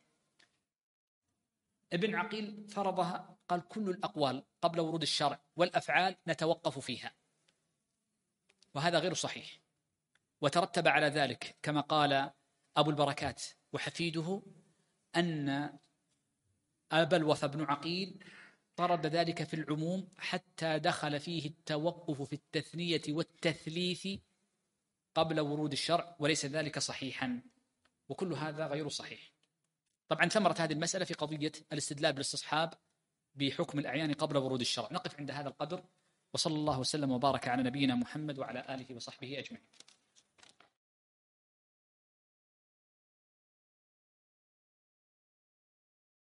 ابن عقيل فرضها، قال كل الأقوال قبل ورود الشرع والأفعال نتوقف فيها، وهذا غير صحيح. وترتب على ذلك كما قال أبو البركات وحفيده أن أبا الوفا بن عقيل طرد ذلك في العموم حتى دخل فيه التوقف في التثنية والتثليث قبل ورود الشرع، وليس ذلك صحيحا، وكل هذا غير صحيح. طبعا ثمرة هذه المسألة في قضية الاستدلال بالاستصحاب بحكم الأعيان قبل ورود الشرع. نقف عند هذا القدر، وصلى الله وسلم وبارك على نبينا محمد وعلى آله وصحبه أجمعين.